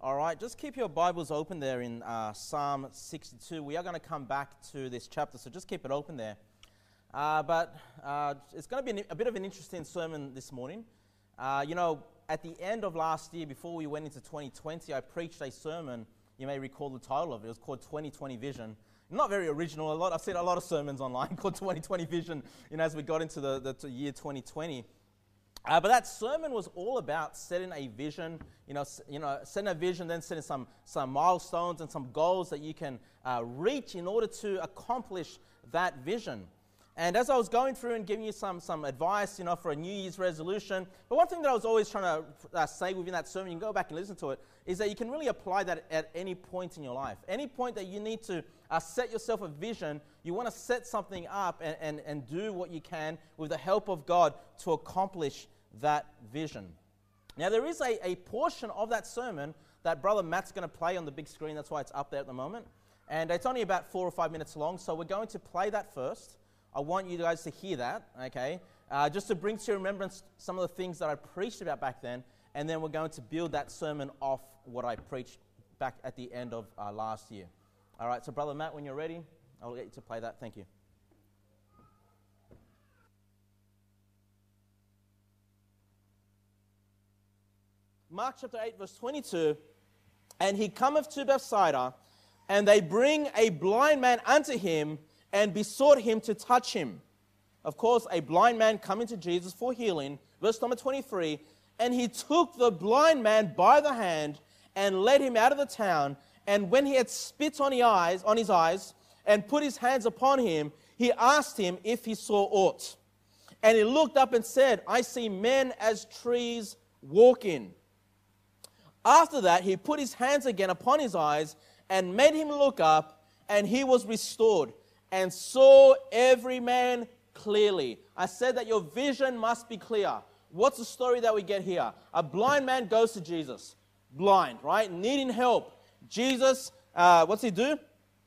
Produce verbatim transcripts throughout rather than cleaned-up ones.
All right, just keep your Bibles open there in uh, Psalm sixty-two. We are going to come back to this chapter, so just keep it open there. Uh, but uh, it's going to be an, a bit of an interesting sermon this morning. Uh, you know, at the end of last year, before we went into twenty twenty, I preached a sermon. You may recall the title of it. It was called twenty twenty Vision. Not very original. A lot. I've seen a lot of sermons online called twenty twenty Vision, you know, as we got into the, the to year twenty twenty. Uh, but that sermon was all about setting a vision, you know, s- you know, setting a vision, then setting some some milestones and some goals that you can uh, reach in order to accomplish that vision. And as I was going through and giving you some some advice, you know, for a New Year's resolution, but one thing that I was always trying to uh, say within that sermon, you can go back and listen to it, is that you can really apply that at any point in your life. Any point that you need to uh, set yourself a vision, you want to set something up and, and, and do what you can with the help of God to accomplish that vision. Now, there is a, a portion of that sermon that Brother Matt's going to play on the big screen. That's why it's up there at the moment. And it's only about four or five minutes long, so we're going to play that first. I want you guys to hear that, okay? Uh, just to bring to your remembrance some of the things that I preached about back then, and then we're going to build that sermon off what I preached back at the end of uh, last year. All right, so Brother Matt, when you're ready, I'll get you to play that. Thank you. Mark chapter eight, verse twenty-two, and he cometh to Bethsaida, and they bring a blind man unto him, and besought him to touch him. Of course, a blind man coming to Jesus for healing. Verse number twenty-three, and he took the blind man by the hand, and led him out of the town, and when he had spit on his eyes, on his eyes, and put his hands upon him, he asked him if he saw aught. And he looked up and said, I see men as trees walking. After that, he put his hands again upon his eyes and made him look up, and he was restored and saw every man clearly. I said that your vision must be clear. What's the story that we get here? A blind man goes to Jesus. Blind, right? Needing help. Jesus, uh, what's he do?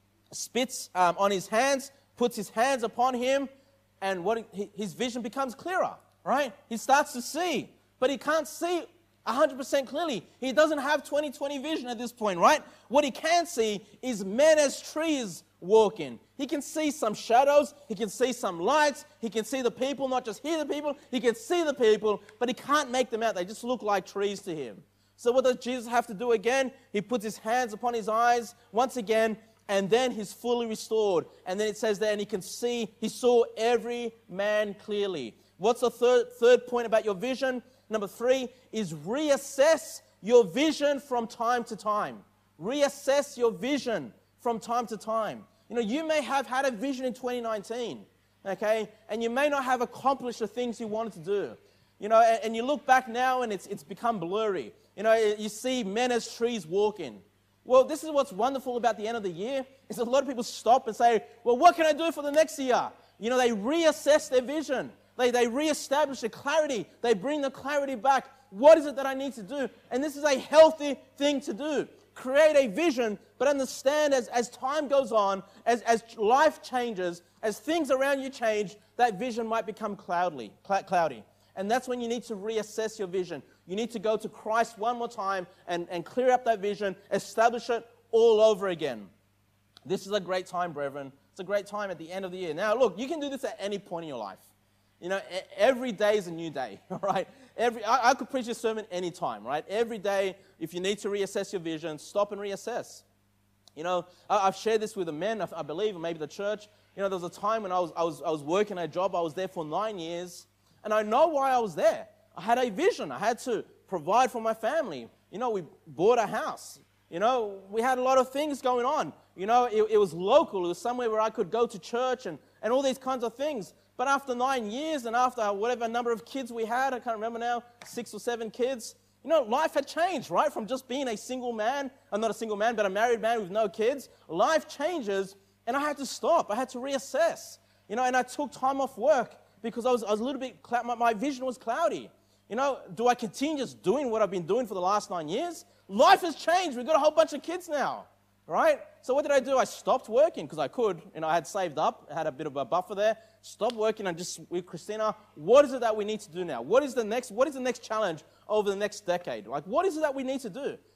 Spits um, on his hands, puts his hands upon him, and what he, his vision becomes clearer, right? He starts to see, but he can't see one hundred percent clearly. He doesn't have twenty twenty vision at this point, right? What he can see is men as trees walking. He can see some shadows. He can see some lights. He can see the people, not just hear the people. He can see the people, but he can't make them out. They just look like trees to him. So what does Jesus have to do again? He puts his hands upon his eyes once again, and then he's fully restored. And then it says there, and he can see, he saw every man clearly. What's the third, third point about your vision? Number three is reassess your vision from time to time. Reassess your vision from time to time. You know, you may have had a vision in twenty nineteen, okay, and you may not have accomplished the things you wanted to do. You know, and, and you look back now and it's it's become blurry. You know, you see men as trees walking. Well, this is what's wonderful about the end of the year, is that a lot of people stop and say, well, what can I do for the next year? You know, they reassess their vision. They, they reestablish the clarity. They bring the clarity back. What is it that I need to do? And this is a healthy thing to do. Create a vision, but understand as, as time goes on, as, as life changes, as things around you change, that vision might become cloudly, cl- cloudy. And that's when you need to reassess your vision. You need to go to Christ one more time and, and clear up that vision, establish it all over again. This is a great time, brethren. It's a great time at the end of the year. Now, look, you can do this at any point in your life. You know, every day is a new day, all right? Every, I, I could preach this sermon anytime, right? Every day, if you need to reassess your vision, stop and reassess. You know, I, I've shared this with the men, I, I believe, or maybe the church. You know, there was a time when I was, I was, I was working a job. I was there for nine years, and I know why I was there. I had a vision. I had to provide for my family. You know, we bought a house. You know, we had a lot of things going on. You know, it, it was local. It was somewhere where I could go to church and, and all these kinds of things. But after nine years and after whatever number of kids we had, I can't remember now, six or seven kids, you know, life had changed, right? From just being a single man, I'm not a single man, but a married man with no kids, life changes, and I had to stop. I had to reassess, you know, and I took time off work because I was, I was a little bit, my, my vision was cloudy. You know, do I continue just doing what I've been doing for the last nine years? Life has changed. We've got a whole bunch of kids now, right? So what did I do? I stopped working because I could. You know, I had saved up. I had a bit of a buffer there. Stopped working and just with Christina, what is it that we need to do now? What is the next, what is the next challenge over the next decade? Like, what is it that we need to do?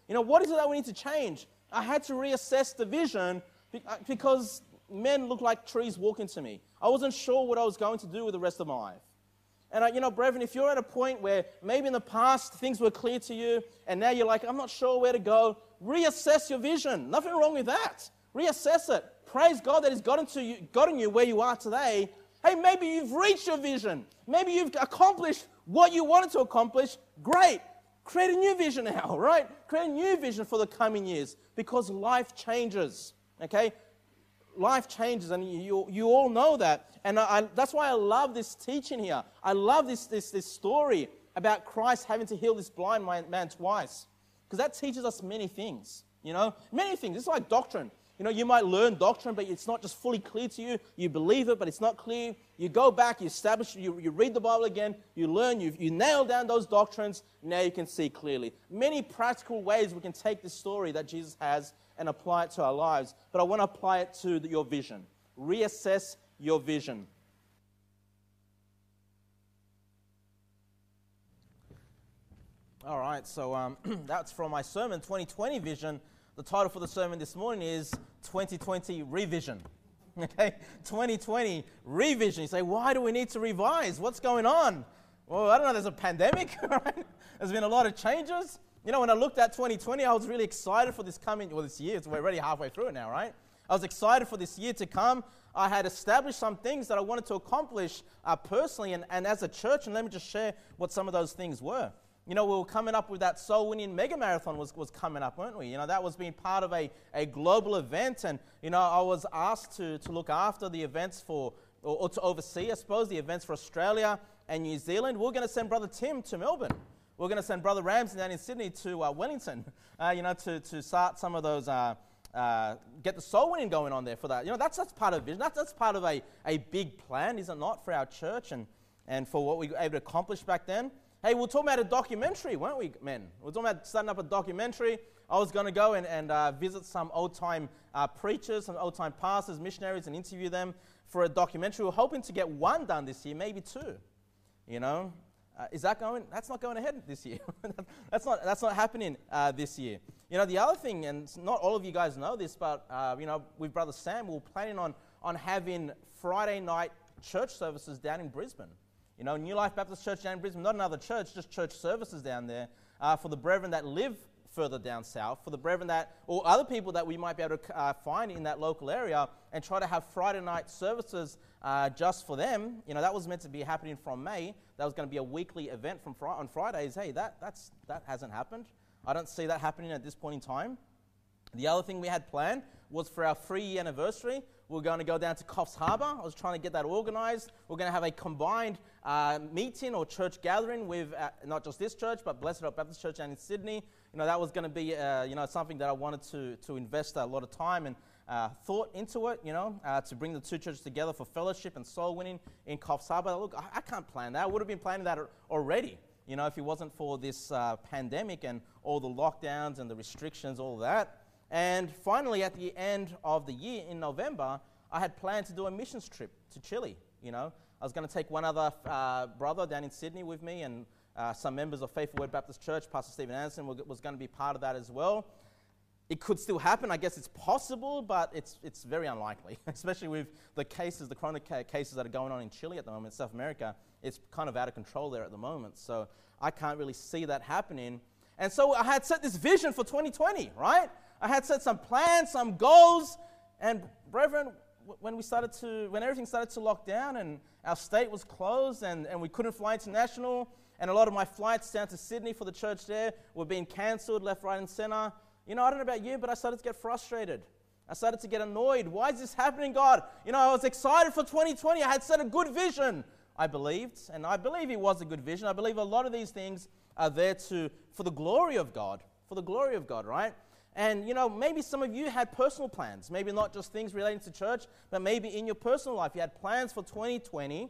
You know, what is it that we need to change? I had to reassess the vision because men looked like trees walking to me. I wasn't sure what I was going to do with the rest of my life. And, uh, you know, brethren, if you're at a point where maybe in the past things were clear to you and now you're like, I'm not sure where to go, reassess your vision. Nothing wrong with that. Reassess it. Praise God that He's gotten, to you, gotten you where you are today. Hey, maybe you've reached your vision. Maybe you've accomplished what you wanted to accomplish. Great. Create a new vision now, right? Create a new vision for the coming years because life changes, okay? Life changes, and you, you all know that. And I, I, that's why I love this teaching here. I love this, this, this story about Christ having to heal this blind man, man twice because that teaches us many things, you know? Many things. It's like doctrine. You know, you might learn doctrine, but it's not just fully clear to you. You believe it, but it's not clear. You go back, you establish, you, you read the Bible again, you learn, you, you nail down those doctrines, now you can see clearly. Many practical ways we can take this story that Jesus has and apply it to our lives, but I want to apply it to the, your vision. Reassess your vision. All right, so um, that's from my sermon, twenty twenty Vision. The title for the sermon this morning is twenty twenty Revision. Okay, twenty twenty Revision. You say, why do we need to revise? What's going on? Well, I don't know, there's a pandemic, right? There's been a lot of changes. You know, when I looked at twenty twenty, I was really excited for this coming, well, this year. We're already halfway through it now, right? I was excited for this year to come. I had established some things that I wanted to accomplish uh, personally and, and as a church, and let me just share what some of those things were. You know, we were coming up with that soul-winning mega marathon was, was coming up, weren't we? You know, that was being part of a, a global event, and, you know, I was asked to, to look after the events for, or, or to oversee, I suppose, the events for Australia and New Zealand. We're going to send Brother Tim to Melbourne. We're going to send Brother Ramsey down in Sydney to uh, Wellington, uh, you know, to, to start some of those, uh, uh, get the soul winning going on there for that. You know, that's that's part of vision. That's, that's part of a, a big plan, is it not, for our church and, and for what we were able to accomplish back then. Hey, we were talking about a documentary, weren't we, men? We were talking about starting up a documentary. I was going to go and, and uh, visit some old-time uh, preachers, some old-time pastors, missionaries, and interview them for a documentary. We were hoping to get one done this year, maybe two, you know. Uh, is that going? That's not going ahead this year. that's not that's not happening uh, this year. You know, the other thing, and not all of you guys know this, but uh, you know, with Brother Sam, we we're planning on on having Friday night church services down in Brisbane. You know, New Life Baptist Church down in Brisbane, not another church, just church services down there uh, for the brethren that live further down south, for the brethren that, or other people that we might be able to uh, find in that local area, and try to have Friday night services uh, just for them. You know, that was meant to be happening from May. That was going to be a weekly event from fr- on Fridays. Hey, that that's that hasn't happened. I don't see that happening at this point in time. The other thing we had planned was for our three-year anniversary, we're going to go down to Coffs Harbour. I was trying to get that organised. We're going to have a combined uh, meeting or church gathering with uh, not just this church, but Blessed Hope Baptist Church down in Sydney. You know, that was going to be, uh, you know, something that I wanted to to invest a lot of time and uh, thought into it, you know, uh, to bring the two churches together for fellowship and soul winning in Coffs Harbour. Look, I, I can't plan that. I would have been planning that already, you know, if it wasn't for this uh, pandemic and all the lockdowns and the restrictions, all of that. And finally, at the end of the year, in November, I had planned to do a missions trip to Chile, you know. I was going to take one other uh, brother down in Sydney with me, and uh, some members of Faithful Word Baptist Church. Pastor Stephen Anderson was going to be part of that as well. It could still happen. I guess it's possible, but it's it's very unlikely, especially with the cases, the chronic cases that are going on in Chile at the moment, South America. It's kind of out of control there at the moment, so I can't really see that happening. And so I had set this vision for twenty twenty, right? I had set some plans, some goals, and brethren, when we started to, when everything started to lock down and our state was closed and, and we couldn't fly international, and a lot of my flights down to Sydney for the church there were being cancelled left, right, and centre. You know, I don't know about you, but I started to get frustrated. I started to get annoyed. Why is this happening, God? You know, I was excited for twenty twenty. I had set a good vision, I believed, and I believe it was a good vision. I believe a lot of these things are there to for the glory of God, for the glory of God, right? And, you know, maybe some of you had personal plans, maybe not just things relating to church, but maybe in your personal life you had plans for twenty twenty.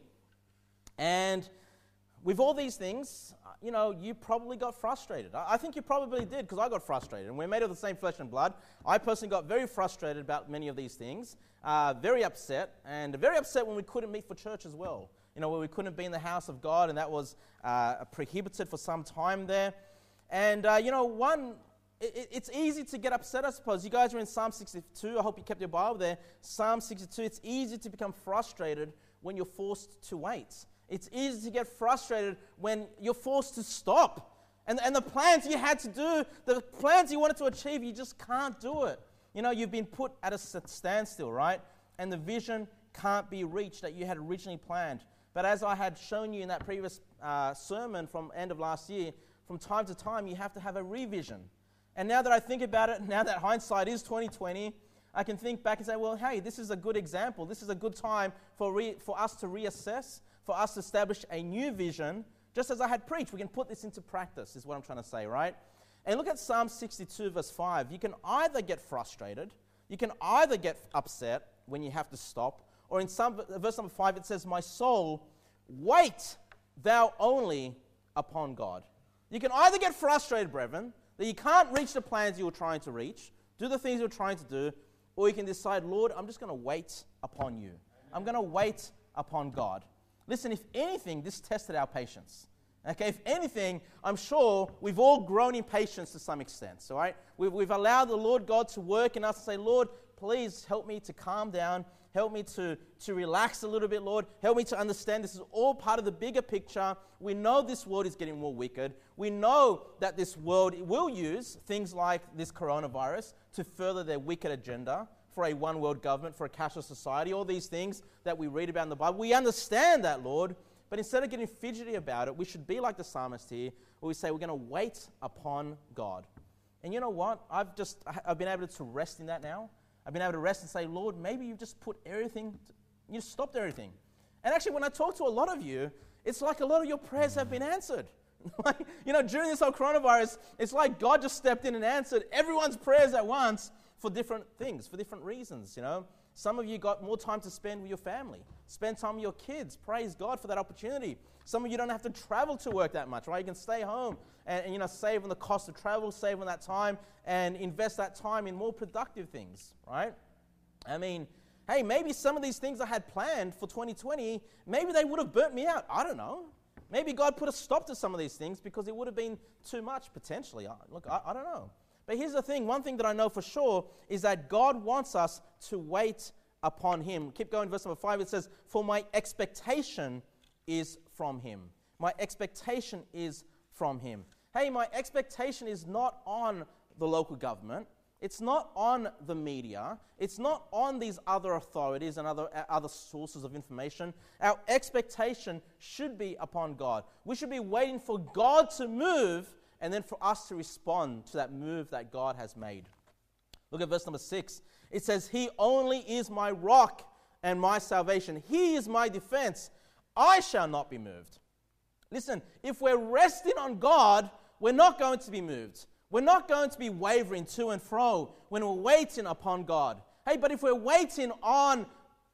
And with all these things, you know, you probably got frustrated. I think you probably did, because I got frustrated. And we're made of the same flesh and blood. I personally got very frustrated about many of these things, uh, very upset, and very upset when we couldn't meet for church as well. You know, where we couldn't be in the house of God, and that was uh, prohibited for some time there. And, uh, you know, one... it, it's easy to get upset, I suppose. You guys are in Psalm sixty-two. I hope you kept your Bible there. Psalm sixty-two, it's easy to become frustrated when you're forced to wait. It's easy to get frustrated when you're forced to stop. And, and the plans you had to do, the plans you wanted to achieve, you just can't do it. You know, you've been put at a standstill, right? And the vision can't be reached that you had originally planned. But as I had shown you in that previous uh, sermon from end of last year, from time to time, you have to have a revision. And now that I think about it, now that hindsight is twenty twenty, I can think back and say, well, hey, this is a good example. This is a good time for re- for us to reassess, for us to establish a new vision. Just as I had preached, we can put this into practice, is what I'm trying to say, right? And look at Psalm sixty-two, verse five. You can either get frustrated, you can either get upset when you have to stop, or in Psalm, verse number five, it says, my soul, wait thou only upon God. You can either get frustrated, brethren, that you can't reach the plans you were trying to reach, do the things you were trying to do, or you can decide, Lord, I'm just going to wait upon you. I'm going to wait upon God. Listen, if anything, this tested our patience. Okay, if anything, I'm sure we've all grown in patience to some extent, all right? We've, we've allowed the Lord God to work in us and say, Lord, please help me to calm down. Help me to, to relax a little bit, Lord. Help me to understand this is all part of the bigger picture. We know this world is getting more wicked. We know that this world will use things like this coronavirus to further their wicked agenda for a one world government, for a cashless society, all these things that we read about in the Bible. We understand that, Lord, but instead of getting fidgety about it, we should be like the psalmist here, where we say we're going to wait upon God. And you know what? I've just, I've been able to rest in that now. I've been able to rest and say, Lord, maybe you've just put everything, you stopped everything. And actually, when I talk to a lot of you, it's like a lot of your prayers have been answered. Like, you know, during this whole coronavirus, it's like God just stepped in and answered everyone's prayers at once for different things, for different reasons, you know. Some of you got more time to spend with your family. Spend time with your kids. Praise God for that opportunity. Some of you don't have to travel to work that much, right? You can stay home and, and you know, save on the cost of travel, save on that time, and invest that time in more productive things, right? I mean, hey, maybe some of these things I had planned for twenty twenty, maybe they would have burnt me out. I don't know. Maybe God put a stop to some of these things because it would have been too much potentially. Look, I, I don't know. But here's the thing. One thing that I know for sure is that God wants us to wait upon him. Keep going, verse number five. It says, for my expectation is from him. My expectation is from him. Hey, my expectation is not on the local government. It's not on the media. It's not on these other authorities and other, uh, other sources of information. Our expectation should be upon God. We should be waiting for God to move and then for us to respond to that move that God has made. Look at verse number six. It says, he only is my rock and my salvation. He is my defense. I shall not be moved. Listen, if we're resting on God, we're not going to be moved. We're not going to be wavering to and fro when we're waiting upon God. Hey, but if we're waiting on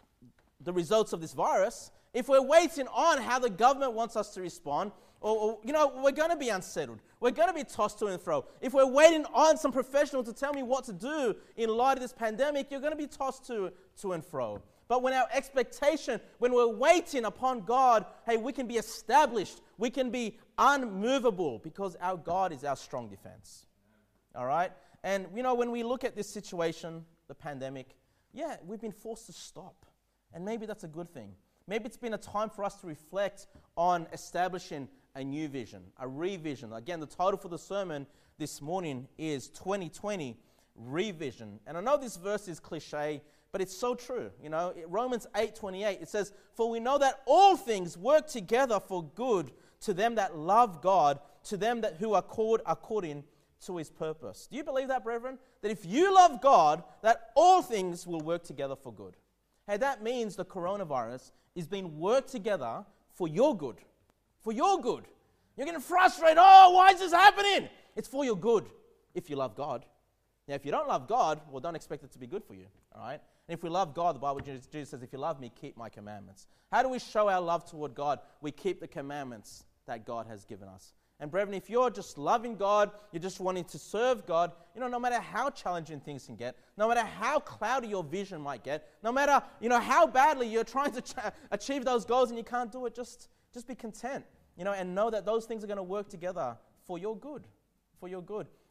the results of this virus, if we're waiting on how the government wants us to respond, or, or you know, we're going to be unsettled. We're going to be tossed to and fro. If we're waiting on some professional to tell me what to do in light of this pandemic, you're going to be tossed to, to and fro. But when our expectation, when we're waiting upon God, hey, we can be established. We can be unmovable because our God is our strong defense. All right? And, you know, when we look at this situation, the pandemic, yeah, we've been forced to stop. And maybe that's a good thing. Maybe it's been a time for us to reflect on establishing a new vision, a revision. Again, the title for the sermon this morning is twenty twenty Revision. And I know this verse is cliche, but it's so true. You know, Romans eight twenty-eight, it says, for we know that all things work together for good to them that love God, to them that who are called according to his purpose. Do you believe that, brethren? That if you love God, that all things will work together for good. Hey, that means the coronavirus is being worked together for your good. For your good. You're getting frustrated. Oh, why is this happening? It's for your good if you love God. Now, if you don't love God, well, don't expect it to be good for you. All right? And if we love God, the Bible, Jesus says, if you love me, keep my commandments. How do we show our love toward God? We keep the commandments that God has given us. And brethren, if you're just loving God, you're just wanting to serve God, you know, no matter how challenging things can get, no matter how cloudy your vision might get, no matter, you know, how badly you're trying to ch- achieve those goals and you can't do it, just, just be content, you know, and know that those things are going to work together for your good, for your good.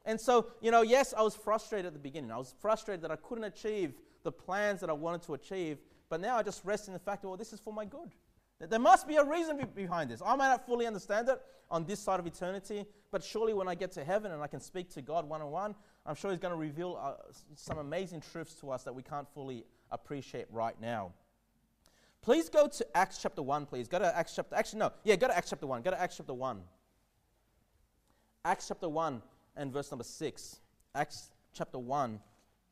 And so, you know, yes, I was frustrated at the beginning. I was frustrated that I couldn't achieve the plans that I wanted to achieve. But now I just rest in the fact that, well, this is for my good. There must be a reason be- behind this. I may not fully understand it on this side of eternity, but surely when I get to heaven and I can speak to God one-on-one, I'm sure He's going to reveal uh, some amazing truths to us that we can't fully appreciate right now. Please go to Acts chapter one, please. Go to Acts chapter... Actually, no. Yeah, go to Acts chapter one. Go to Acts chapter one. Acts chapter one and verse number six. Acts chapter one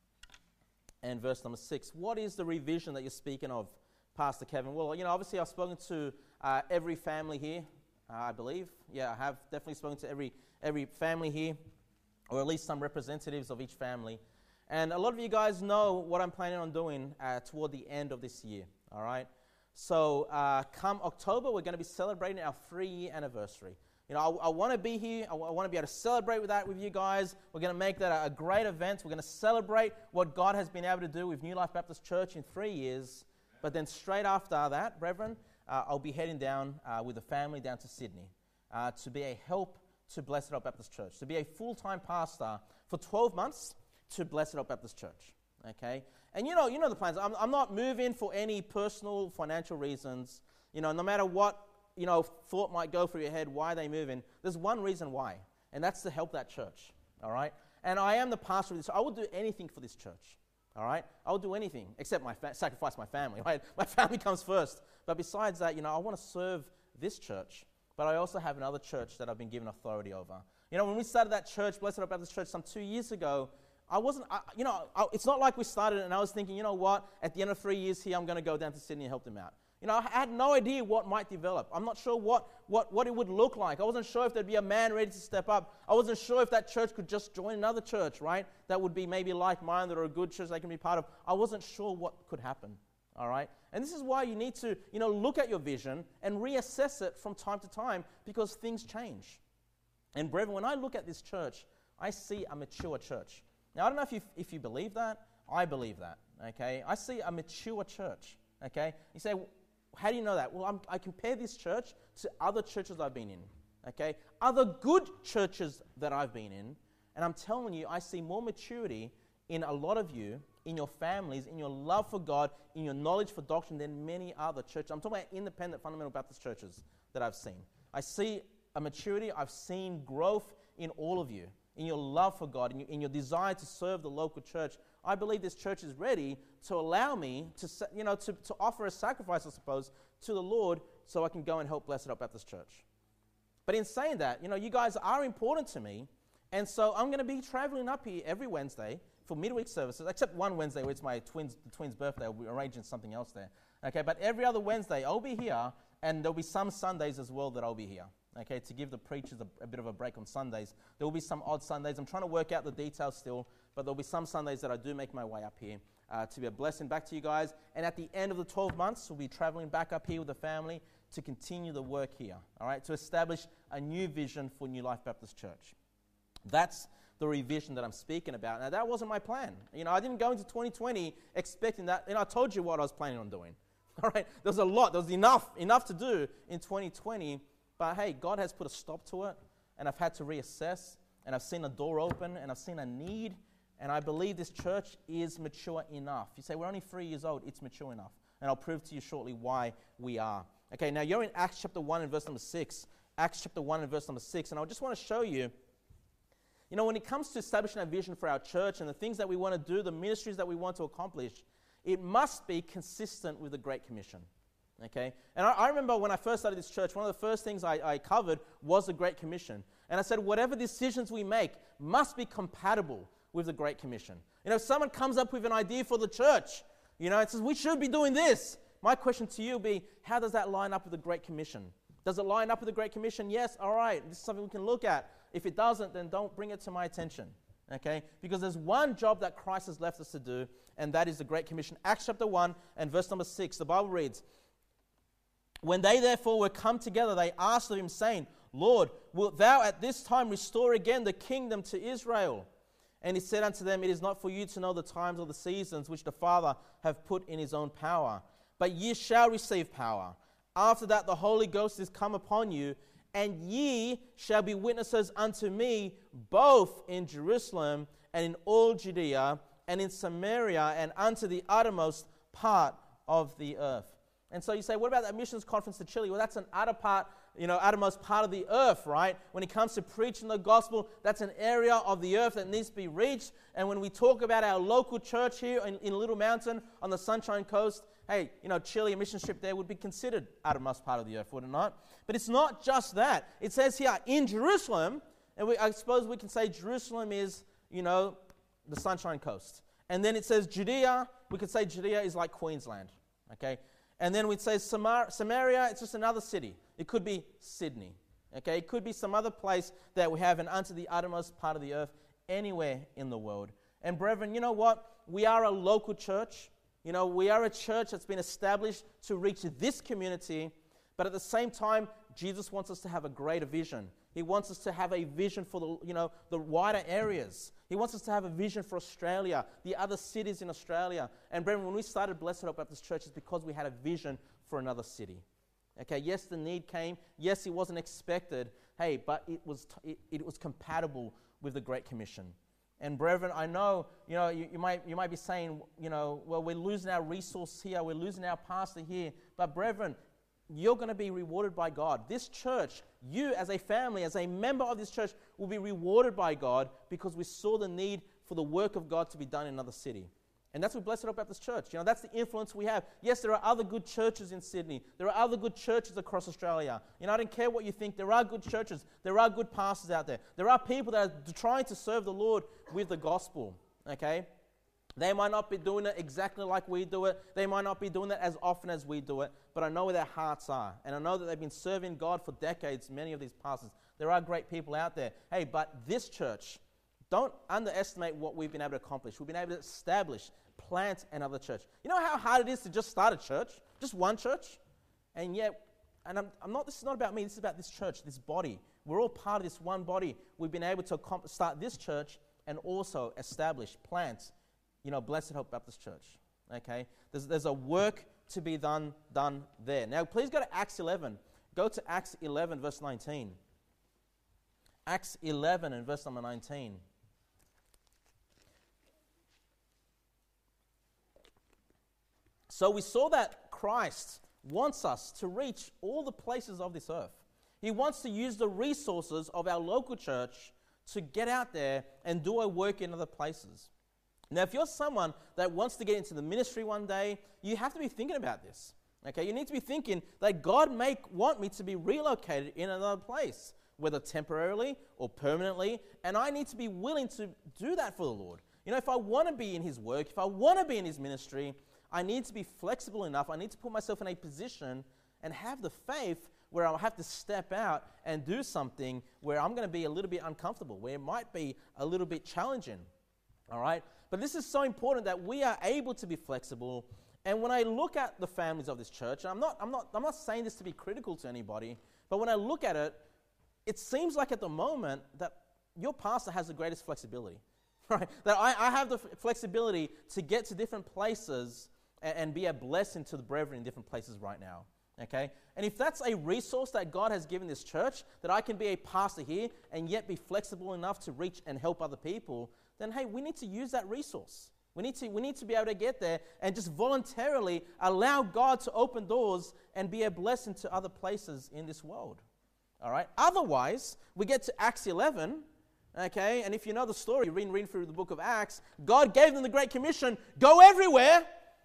and verse number six. What is the revision that you're speaking of, Pastor Kevin? Well, you know, obviously I've spoken to uh, every family here, uh, I believe. Yeah, I have definitely spoken to every every family here, or at least some representatives of each family. And a lot of you guys know what I'm planning on doing uh, toward the end of this year, all right? So uh, come October, we're going to be celebrating our three-year anniversary. You know, I, I want to be here. I, w- I want to be able to celebrate with that with you guys. We're going to make that a, a great event. We're going to celebrate what God has been able to do with New Life Baptist Church in three years. But then straight after that, Brethren, uh, I'll be heading down uh, with the family down to Sydney uh, to be a help to Blessed Hope Baptist Church, to be a full-time pastor for twelve months to Blessed Hope Baptist Church. Okay? And you know, you know the plans. I'm, I'm not moving for any personal financial reasons. You know, no matter what, you know, thought might go through your head, why are they moving? There's one reason why, and that's to help that church. All right? And I am the pastor of this. I will do anything for this church. All right? I'll do anything except my fa- sacrifice my family, right? My family comes first. But besides that, you know, I want to serve this church, but I also have another church that I've been given authority over. You know, when we started that church, Blessed Hope Baptist Church, some two years ago, I wasn't, I, you know, I, it's not like we started and I was thinking, you know what, at the end of three years here, I'm going to go down to Sydney and help them out. You know, I had no idea what might develop. I'm not sure what, what, what it would look like. I wasn't sure if there'd be a man ready to step up. I wasn't sure if that church could just join another church, right? That would be maybe like-minded or a good church they can be part of. I wasn't sure what could happen, all right? And this is why you need to, you know, look at your vision and reassess it from time to time because things change. And brethren, when I look at this church, I see a mature church. Now, I don't know if you, if you believe that. I believe that, okay? I see a mature church, okay? You say, how do you know that? Well, I'm, I compare this church to other churches I've been in, okay? Other good churches that I've been in, and I'm telling you, I see more maturity in a lot of you, in your families, in your love for God, in your knowledge for doctrine than many other churches. I'm talking about independent fundamental Baptist churches that I've seen. I see a maturity. I've seen growth in all of you, in your love for God, in your, in your desire to serve the local church. I believe this church is ready to allow me to, you know, to, to offer a sacrifice, I suppose, to the Lord so I can go and help Blessed Hope Baptist Church. But in saying that, you know, you guys are important to me, and so I'm going to be traveling up here every Wednesday for midweek services, except one Wednesday where it's my twins, the twins' birthday. I'll be arranging something else there. Okay, but every other Wednesday I'll be here, and there'll be some Sundays as well that I'll be here. Okay, to give the preachers a, a bit of a break on Sundays. There will be some odd Sundays. I'm trying to work out the details still, but there'll be some Sundays that I do make my way up here uh, to be a blessing back to you guys. And at the end of the twelve months, we'll be traveling back up here with the family to continue the work here, all right, to establish a new vision for New Life Baptist Church. That's the revision that I'm speaking about. Now, that wasn't my plan. You know, I didn't go into twenty twenty expecting that. You know, I told you what I was planning on doing, all right? There was a lot. There was enough, enough to do in twenty twenty. But hey, God has put a stop to it, and I've had to reassess, and I've seen a door open, and I've seen a need, and I believe this church is mature enough. You say, we're only three years old. It's mature enough. And I'll prove to you shortly why we are. Okay, now you're in Acts chapter one and verse number six. Acts chapter one and verse number six. And I just want to show you, you know, when it comes to establishing a vision for our church and the things that we want to do, the ministries that we want to accomplish, it must be consistent with the Great Commission. Okay, and I, I remember when I first started this church, one of the first things I, I covered was the Great Commission. And I said, whatever decisions we make must be compatible with the Great Commission. You know, if someone comes up with an idea for the church, you know, it says we should be doing this. My question to you will be, how does that line up with the Great Commission? Does it line up with the Great Commission? Yes, all right, this is something we can look at. If it doesn't, then don't bring it to my attention. Okay, because there's one job that Christ has left us to do, and that is the Great Commission. Acts chapter one and verse number six, the Bible reads, when they therefore were come together, they asked of him, saying, Lord, wilt thou at this time restore again the kingdom to Israel? And he said unto them, it is not for you to know the times or the seasons which the Father hath put in his own power, but ye shall receive power. After that the Holy Ghost is come upon you, and ye shall be witnesses unto me both in Jerusalem and in all Judea and in Samaria and unto the uttermost part of the earth. And so you say, what about that missions conference to Chile? Well, that's an utter part, you know, uttermost part of the earth, right? When it comes to preaching the gospel, that's an area of the earth that needs to be reached. And when we talk about our local church here in, in Little Mountain on the Sunshine Coast, hey, you know, Chile, a mission trip there would be considered uttermost part of the earth, would it not? But it's not just that. It says here, in Jerusalem, and we, I suppose we can say Jerusalem is, you know, the Sunshine Coast. And then it says Judea, we could say Judea is like Queensland, okay? And then we'd say Samar- Samaria, it's just another city. It could be Sydney, okay? It could be some other place that we have, and unto the uttermost part of the earth, anywhere in the world. And brethren, you know what? We are a local church. You know, we are a church that's been established to reach this community, but at the same time, Jesus wants us to have a greater vision. He wants us to have a vision for the, you know, the wider areas. He wants us to have a vision for Australia, the other cities in Australia. And brethren, when we started Blessed Hope Baptist Church, it's because we had a vision for another city. Okay, yes, the need came. Yes, it wasn't expected. Hey, but it was t- it, it was compatible with the Great Commission. And brethren, I know, you know, you, you might you might be saying, you know, well, we're losing our resource here, we're losing our pastor here. But brethren, you're going to be rewarded by God. This church, you as a family, as a member of this church, will be rewarded by God because we saw the need for the work of God to be done in another city. And that's what Blessed Hope Baptist Church, you know, that's the influence we have. Yes, there are other good churches in Sydney. There are other good churches across Australia. You know, I don't care what you think. There are good churches. There are good pastors out there. There are people that are trying to serve the Lord with the gospel, okay? They might not be doing it exactly like we do it. They might not be doing it as often as we do it. But I know where their hearts are. And I know that they've been serving God for decades, many of these pastors. There are great people out there. Hey, but this church, don't underestimate what we've been able to accomplish. We've been able to establish, plant another church. You know how hard it is to just start a church? Just one church? And yet, and I'm, I'm not, this is not about me. This is about this church, this body. We're all part of this one body. We've been able to accom- start this church and also establish, plant, you know, Blessed Hope Baptist Church, okay? There's, there's a work to be done, done there. Now, please go to Acts eleven. Go to Acts eleven, verse nineteen. Acts eleven and verse number nineteen. So we saw that Christ wants us to reach all the places of this earth. He wants to use the resources of our local church to get out there and do a work in other places. Now, if you're someone that wants to get into the ministry one day, you have to be thinking about this. Okay, you need to be thinking that God may want me to be relocated in another place, whether temporarily or permanently, and I need to be willing to do that for the Lord. You know, if I want to be in His work, if I want to be in His ministry, I need to be flexible enough. I need to put myself in a position and have the faith where I'll have to step out and do something where I'm going to be a little bit uncomfortable, where it might be a little bit challenging. All right? But this is so important that we are able to be flexible. And when I look at the families of this church, and I'm not, I'm not, I'm not saying this to be critical to anybody, but when I look at it, it seems like at the moment that your pastor has the greatest flexibility, right? That I, I have the f- flexibility to get to different places and, and be a blessing to the brethren in different places right now. Okay? And if that's a resource that God has given this church, that I can be a pastor here and yet be flexible enough to reach and help other people, then hey, we need to use that resource. We need to we need to be able to get there and just voluntarily allow God to open doors and be a blessing to other places in this world. All right? Otherwise, we get to Acts eleven, okay? And if you know the story, you read, read through the book of Acts, God gave them the Great Commission, go everywhere.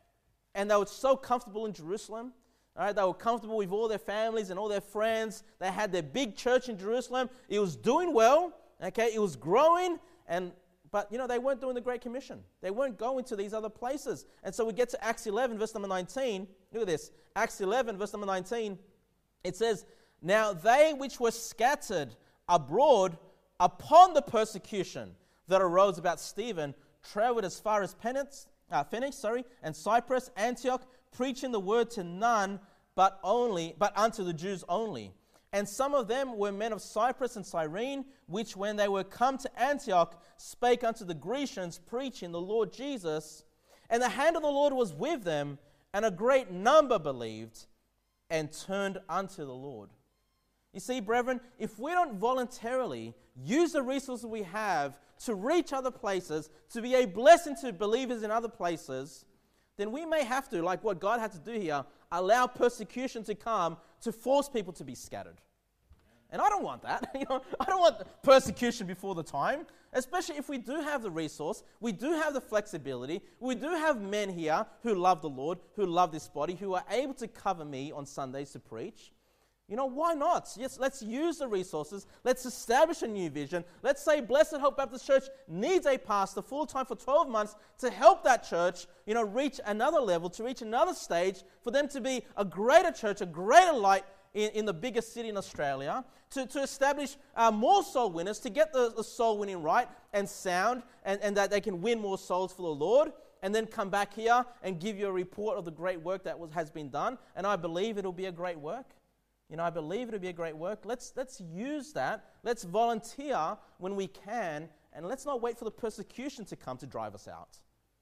And they were so comfortable in Jerusalem. All right, they were comfortable with all their families and all their friends. They had their big church in Jerusalem. It was doing well, okay? It was growing, and but, you know, they weren't doing the Great Commission. They weren't going to these other places. And so we get to Acts eleven, verse number nineteen. Look at this. Acts eleven, verse number nineteen. It says, now they which were scattered abroad upon the persecution that arose about Stephen traveled as far as Phoenix, uh, Phoenix, sorry, and Cyprus, Antioch, preaching the word to none, but only, but unto the Jews only. And some of them were men of Cyprus and Cyrene, which when they were come to Antioch, spake unto the Grecians, preaching the Lord Jesus. And the hand of the Lord was with them, and a great number believed and turned unto the Lord. You see, brethren, if we don't voluntarily use the resources we have to reach other places, to be a blessing to believers in other places, then we may have to, like what God had to do here, allow persecution to come to force people to be scattered. And I don't want that. You know, I don't want persecution before the time, especially if we do have the resource, we do have the flexibility, we do have men here who love the Lord, who love this body, who are able to cover me on Sundays to preach. You know, why not? Yes, let's use the resources. Let's establish a new vision. Let's say Blessed Hope Baptist Church needs a pastor full-time for twelve months to help that church, you know, reach another level, to reach another stage, for them to be a greater church, a greater light in, in the biggest city in Australia, to, to establish uh, more soul winners, to get the, the soul winning right and sound, and, and that they can win more souls for the Lord, and then come back here and give you a report of the great work that was, has been done. And I believe it'll be a great work. You know, I believe it'll be a great work. Let's, let's use that. Let's volunteer when we can, and let's not wait for the persecution to come to drive us out.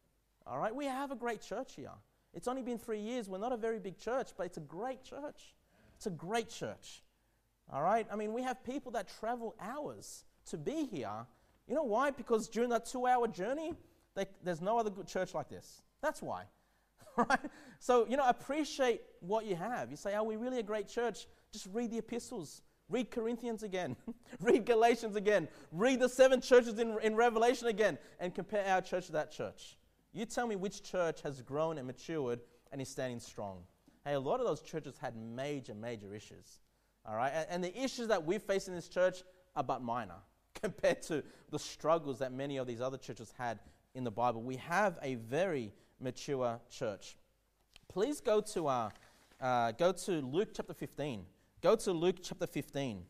All right? We have a great church here. It's only been three years. We're not a very big church, but it's a great church. It's a great church. All right? I mean, we have people that travel hours to be here. You know why? Because during that two-hour journey, they, there's no other good church like this. That's why. Right? So, you know, appreciate what you have. You say, are we really a great church? Just read the epistles. Read Corinthians again. Read Galatians again. Read the seven churches in, in Revelation again, and compare our church to that church. You tell me which church has grown and matured and is standing strong. Hey, a lot of those churches had major, major issues. All right? And, and the issues that we face in this church are but minor compared to the struggles that many of these other churches had in the Bible. We have a very mature church. Please go to uh, uh, go to Luke chapter fifteen. Go to Luke chapter fifteen.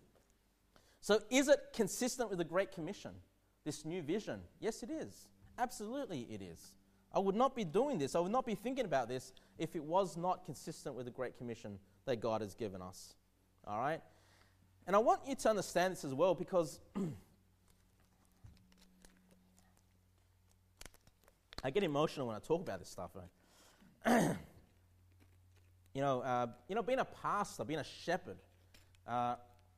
So is it consistent with the Great Commission, this new vision? Yes, it is. Absolutely it is. I would not be doing this, I would not be thinking about this if it was not consistent with the Great Commission that God has given us. All right? And I want you to understand this as well, because I get emotional when I talk about this stuff. Right? you know, uh, you know, being a pastor, being a shepherd, uh,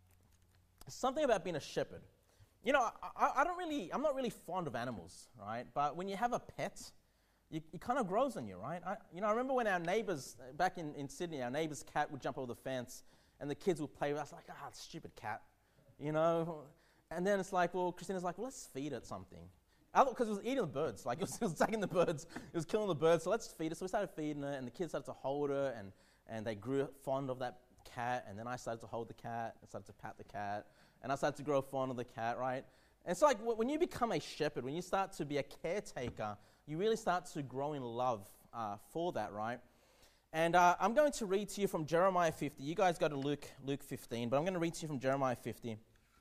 something about being a shepherd. You know, I, I don't really, I'm not really fond of animals, right? But when you have a pet, you, it kind of grows on you, right? I, you know, I remember when our neighbors back in, in Sydney, our neighbor's cat would jump over the fence, and the kids would play with us like, ah, stupid cat, you know. And then it's like, well, Christina's like, well, let's feed it something. Because it was eating the birds, like it was, it was attacking the birds, it was killing the birds, so let's feed it. So we started feeding it, and the kids started to hold her, and, and they grew fond of that cat, and then I started to hold the cat, and started to pat the cat, and I started to grow fond of the cat, right? And it's like when you become a shepherd, when you start to be a caretaker, you really start to grow in love uh, for that, right? And uh, I'm going to read to you from Jeremiah fifty. You guys go to Luke, Luke fifteen, but I'm going to read to you from Jeremiah fifty.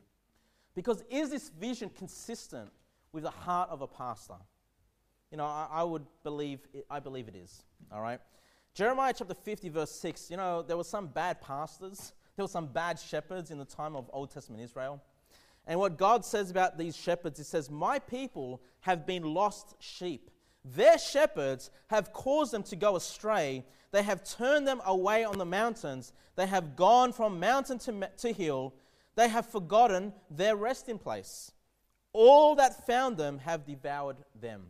Because is this vision consistent with the heart of a pastor? You know, I, I would believe, it, I believe it is, all right? Jeremiah chapter fifty, verse six, you know, there were some bad pastors, there were some bad shepherds in the time of Old Testament Israel. And what God says about these shepherds, He says, my people have been lost sheep. Their shepherds have caused them to go astray. They have turned them away on the mountains. They have gone from mountain to, to hill. They have forgotten their resting place. All that found them have devoured them.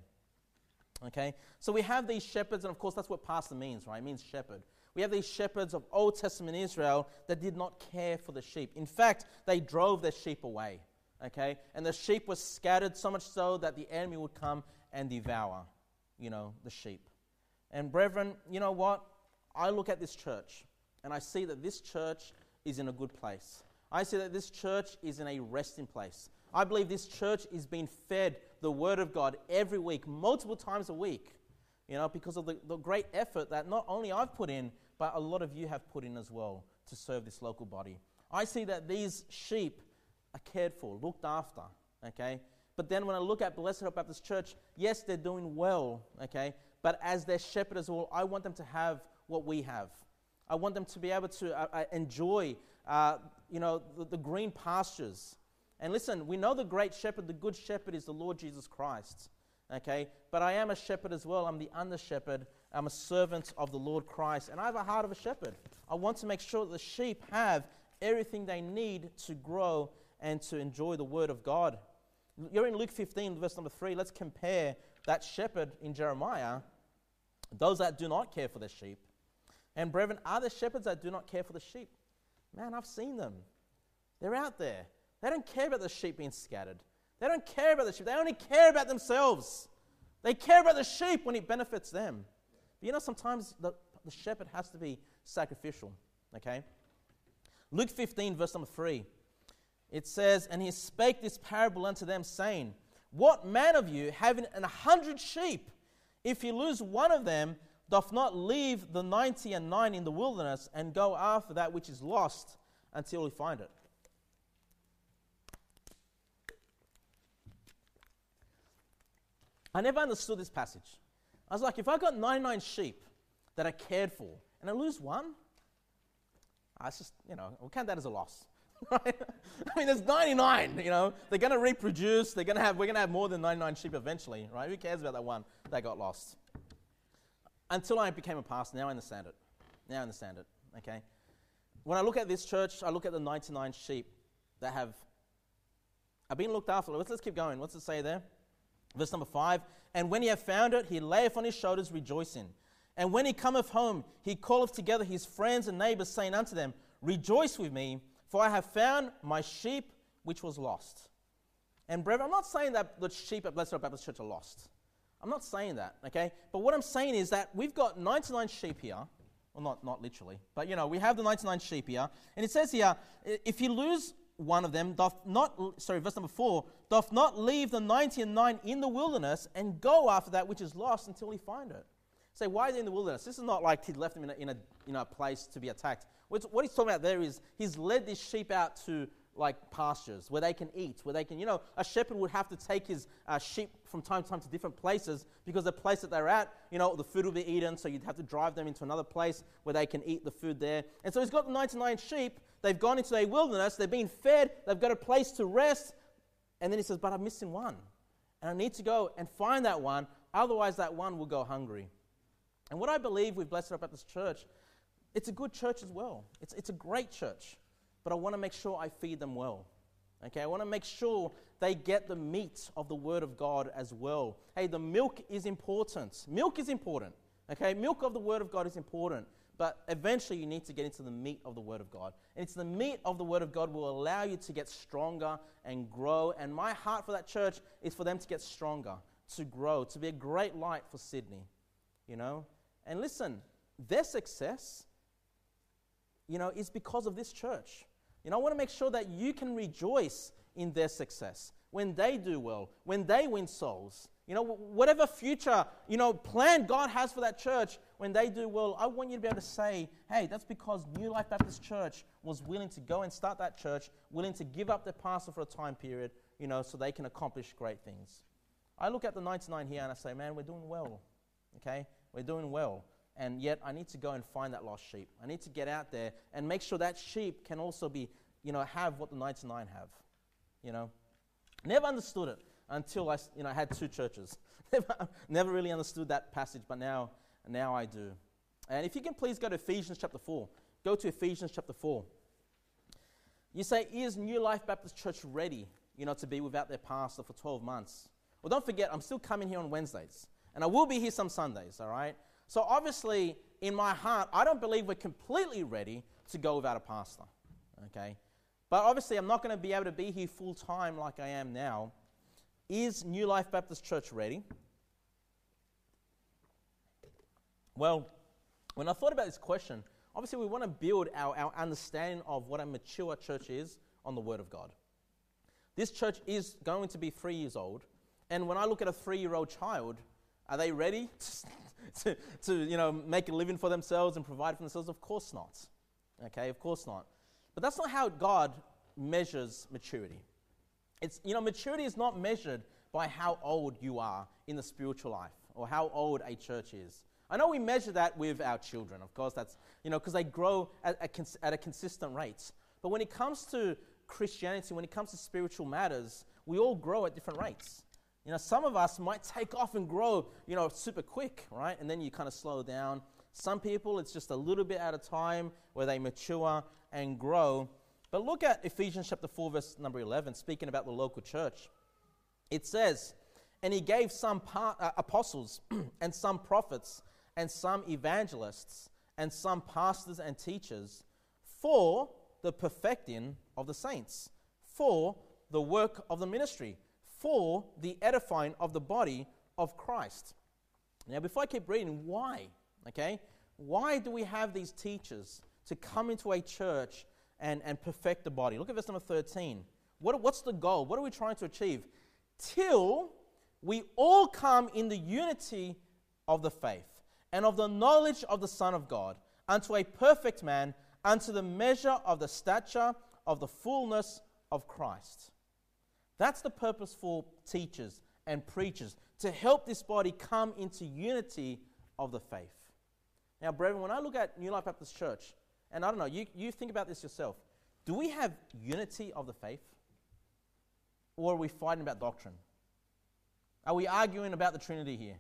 Okay? So we have these shepherds, and of course that's what pastor means, right? It means shepherd. We have these shepherds of Old Testament Israel that did not care for the sheep. In fact, they drove their sheep away. Okay? And the sheep were scattered so much so that the enemy would come and devour, you know, the sheep. And brethren, you know what? I look at this church, and I see that this church is in a good place. I see that this church is in a resting place. I believe this church is being fed the Word of God every week, multiple times a week, you know, because of the, the great effort that not only I've put in, but a lot of you have put in as well to serve this local body. I see that these sheep are cared for, looked after, okay? But then when I look at Blessed Hope Baptist Church, yes, they're doing well, okay? But as their shepherd as well, I want them to have what we have. I want them to be able to uh, uh, enjoy, uh, you know, the, the green pastures. And listen, we know the great shepherd, the good shepherd is the Lord Jesus Christ, okay? But I am a shepherd as well. I'm the under-shepherd. I'm a servant of the Lord Christ, and I have a heart of a shepherd. I want to make sure that the sheep have everything they need to grow and to enjoy the Word of God. You're in Luke fifteen, verse number three. Let's compare that shepherd in Jeremiah, those that do not care for their sheep. And brethren, are there shepherds that do not care for the sheep? Man, I've seen them. They're out there. They don't care about the sheep being scattered. They don't care about the sheep. They only care about themselves. They care about the sheep when it benefits them. But you know, sometimes the, the shepherd has to be sacrificial, okay? Luke fifteen, verse number three. It says, and he spake this parable unto them, saying, what man of you, having an hundred sheep, if he lose one of them, doth not leave the ninety and nine in the wilderness, and go after that which is lost until he find it? I never understood this passage. I was like, if I got ninety-nine sheep that I cared for, and I lose one, I just, you know, we'll count that as a loss. Right? I mean, there's ninety-nine, you know. They're going to reproduce. They're going to have, we're going to have more than ninety-nine sheep eventually, right? Who cares about that one that got lost? Until I became a pastor, now I understand it. Now I understand it, okay? When I look at this church, I look at the ninety-nine sheep that have, have been looked after. Let's, let's keep going. What's it say there? Verse number five, and when he had found it, he layeth on his shoulders rejoicing. And when he cometh home, he calleth together his friends and neighbors, saying unto them, rejoice with me, for I have found my sheep which was lost. And brethren, I'm not saying that the sheep at Blessed Hope Baptist Church are lost. I'm not saying that, okay? But what I'm saying is that we've got ninety-nine sheep here. Well, not, not literally, but, you know, we have the ninety-nine sheep here. And it says here, if you lose one of them, doth not, sorry, verse number four, doth not leave the ninety and nine in the wilderness and go after that which is lost until he find it. Say, why is he in the wilderness? This is not like he left them in a, in a, in a place to be attacked. What's, what he's talking about there is he's led these sheep out to like pastures where they can eat, where they can, you know, a shepherd would have to take his uh, sheep from time to time to different places because the place that they're at, you know, the food will be eaten, so you'd have to drive them into another place where they can eat the food there. And so he's got the ninety-nine sheep, they've gone into a wilderness, they've been fed, they've got a place to rest, and then he says, but I'm missing one. And I need to go and find that one, otherwise that one will go hungry. And what I believe with Blessed Hope Baptist Church, it's a good church as well. It's, it's a great church. But I want to make sure I feed them well. Okay, I want to make sure they get the meat of the Word of God as well. Hey, the milk is important. Milk is important. Okay, milk of the Word of God is important. But eventually you need to get into the meat of the Word of God. And it's the meat of the Word of God will allow you to get stronger and grow. And my heart for that church is for them to get stronger, to grow, to be a great light for Sydney. You know? And listen, their success, you know, is because of this church. You know, I want to make sure that you can rejoice in their success when they do well, when they win souls. You know, whatever future, you know, plan God has for that church, when they do well, I want you to be able to say, hey, that's because New Life Baptist Church was willing to go and start that church, willing to give up their pastor for a time period, you know, so they can accomplish great things. I look at the ninety-nine here and I say, man, we're doing well, okay? We're doing well. And yet I need to go and find that lost sheep. I need to get out there and make sure that sheep can also be, you know, have what the ninety-nine have, you know. Never understood it until I, you know, I had two churches. never, never really understood that passage, but now, now I do. And if you can please go to Ephesians chapter four. Go to Ephesians chapter four. You say, is New Life Baptist Church ready, you know, to be without their pastor for twelve months? Well, don't forget, I'm still coming here on Wednesdays. And I will be here some Sundays, all right? So obviously, in my heart, I don't believe we're completely ready to go without a pastor, okay? But obviously, I'm not going to be able to be here full-time like I am now. Is New Life Baptist Church ready? Well, when I thought about this question, obviously we want to build our, our understanding of what a mature church is on the Word of God. This church is going to be three years old, and when I look at a three-year-old child, are they ready to, to, you know, make a living for themselves and provide for themselves? Of course not. Okay, of course not. But that's not how God measures maturity. It's, you know, maturity is not measured by how old you are in the spiritual life or how old a church is. I know we measure that with our children, of course, that's, you know, because they grow at a, cons- at a consistent rate. But when it comes to Christianity, when it comes to spiritual matters, we all grow at different rates. You know, some of us might take off and grow, you know, super quick, right? And then you kind of slow down. Some people, it's just a little bit at a time where they mature and grow. But look at Ephesians chapter four, verse number eleven, speaking about the local church. It says, and he gave some par- uh, apostles and some prophets and some evangelists and some pastors and teachers for the perfecting of the saints, for the work of the ministry, for the edifying of the body of Christ. Now, before I keep reading, why? Okay? Why do we have these teachers to come into a church and, and perfect the body? Look at verse number thirteen. What, what's the goal? What are we trying to achieve? Till we all come in the unity of the faith and of the knowledge of the Son of God, unto a perfect man, unto the measure of the stature of the fullness of Christ. That's the purpose for teachers and preachers, to help this body come into unity of the faith. Now, brethren, when I look at New Life Baptist Church, and I don't know, you, you think about this yourself, do we have unity of the faith? Or are we fighting about doctrine? Are we arguing about the Trinity here?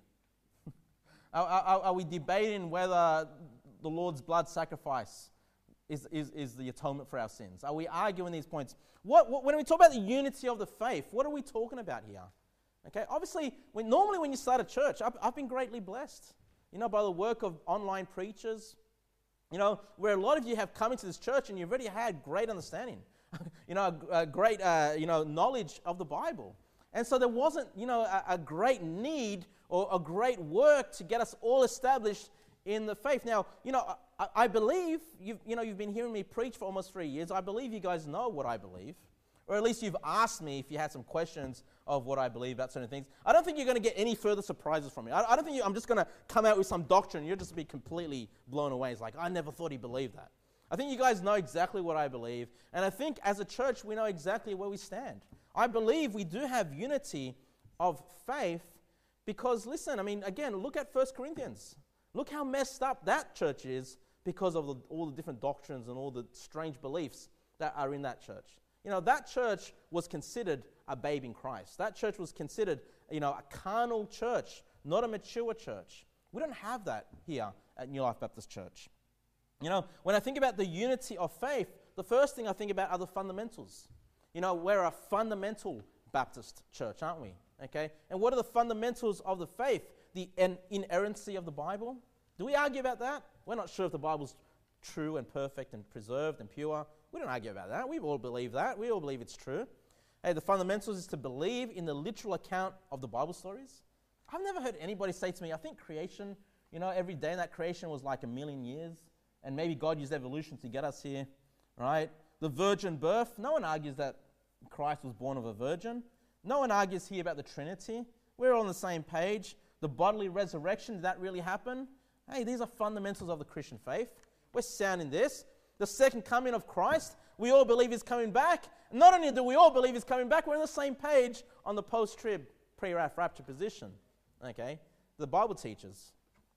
are, are, are we debating whether the Lord's blood sacrifice is, is, is the atonement for our sins? Are we arguing these points? What, what, when we talk about the unity of the faith, what are we talking about here? Okay, obviously, when, normally when you start a church, I've, I've been greatly blessed, you know, by the work of online preachers, you know, where a lot of you have come into this church and you've already had great understanding, you know, a, a great, uh, you know, knowledge of the Bible. And so there wasn't, you know, a, a great need or a great work to get us all established in the faith. Now, you know, I, I believe, you've, you know, you've been hearing me preach for almost three years. I believe you guys know what I believe. Or at least you've asked me if you had some questions of what I believe about certain things. I don't think you're going to get any further surprises from me. I, I don't think you, I'm just going to come out with some doctrine and you'll just be completely blown away. It's like, I never thought he believed that. I think you guys know exactly what I believe. And I think as a church, we know exactly where we stand. I believe we do have unity of faith because, listen, I mean, again, look at First Corinthians. Look how messed up that church is because of the, all the different doctrines and all the strange beliefs that are in that church. You know, that church was considered a babe in Christ. That church was considered, you know, a carnal church, not a mature church. We don't have that here at New Life Baptist Church. You know, when I think about the unity of faith, the first thing I think about are the fundamentals. You know, we're a fundamental Baptist church, aren't we? Okay? And what are the fundamentals of the faith? The in- inerrancy of the Bible. Do we argue about that? We're not sure if the Bible's true and perfect and preserved and pure. We don't argue about that. We all believe that. We all believe it's true. Hey, the fundamentals is to believe in the literal account of the Bible stories. I've never heard anybody say to me, I think creation, you know, every day in that creation was like a million years, and maybe God used evolution to get us here, right? The virgin birth, no one argues that Christ was born of a virgin. No one argues here about the Trinity. We're all on the same page. The bodily resurrection, did that really happen? Hey, these are fundamentals of the Christian faith. We're sound in this. The second coming of Christ, we all believe he's coming back. Not only do we all believe he's coming back, we're on the same page on the post-trib, pre-rapture position. Okay? The Bible teaches.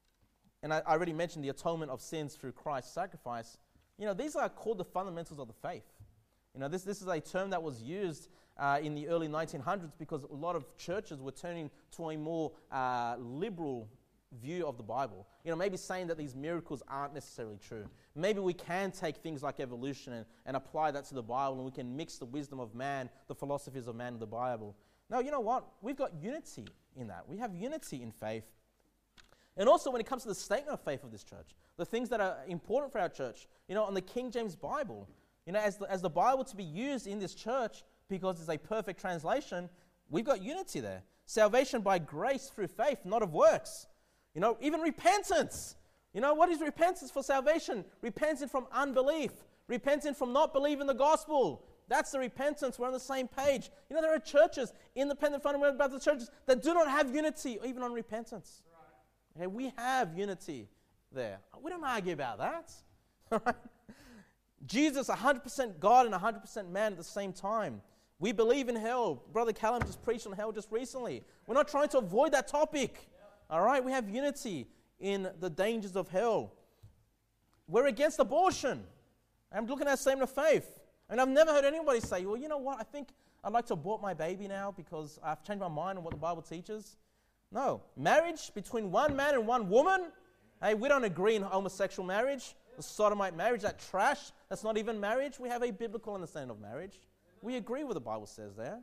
And I, I already mentioned the atonement of sins through Christ's sacrifice. You know, these are called the fundamentals of the faith. You know, this, this is a term that was used uh, in the early nineteen hundreds because a lot of churches were turning to a more uh, liberal view of the Bible. You know, maybe saying that these miracles aren't necessarily true. Maybe we can take things like evolution and, and apply that to the Bible, and we can mix the wisdom of man, the philosophies of man, and the Bible. No, you know what? We've got unity in that. We have unity in faith. And also when it comes to the statement of faith of this church, the things that are important for our church, you know, on the King James Bible, you know, as the, as the Bible to be used in this church, because it's a perfect translation, we've got unity there. Salvation by grace through faith, not of works. You know, even repentance. You know, what is repentance for salvation? Repenting from unbelief. Repenting from not believing the gospel. That's the repentance. We're on the same page. You know, there are churches, independent fundamental Baptist churches, that do not have unity, even on repentance. Right. Okay, we have unity there. We don't argue about that. Right? Jesus, one hundred percent God and one hundred percent man at the same time. We believe in hell. Brother Callum just preached on hell just recently. We're not trying to avoid that topic. All right, we have unity in the dangers of hell. We're against abortion. I'm looking at a statement of faith. And I've never heard anybody say, well, you know what, I think I'd like to abort my baby now because I've changed my mind on what the Bible teaches. No. Marriage between one man and one woman, hey, we don't agree in homosexual marriage. The sodomite marriage, that trash, that's not even marriage. We have a biblical understanding of marriage. We agree with what the Bible says there.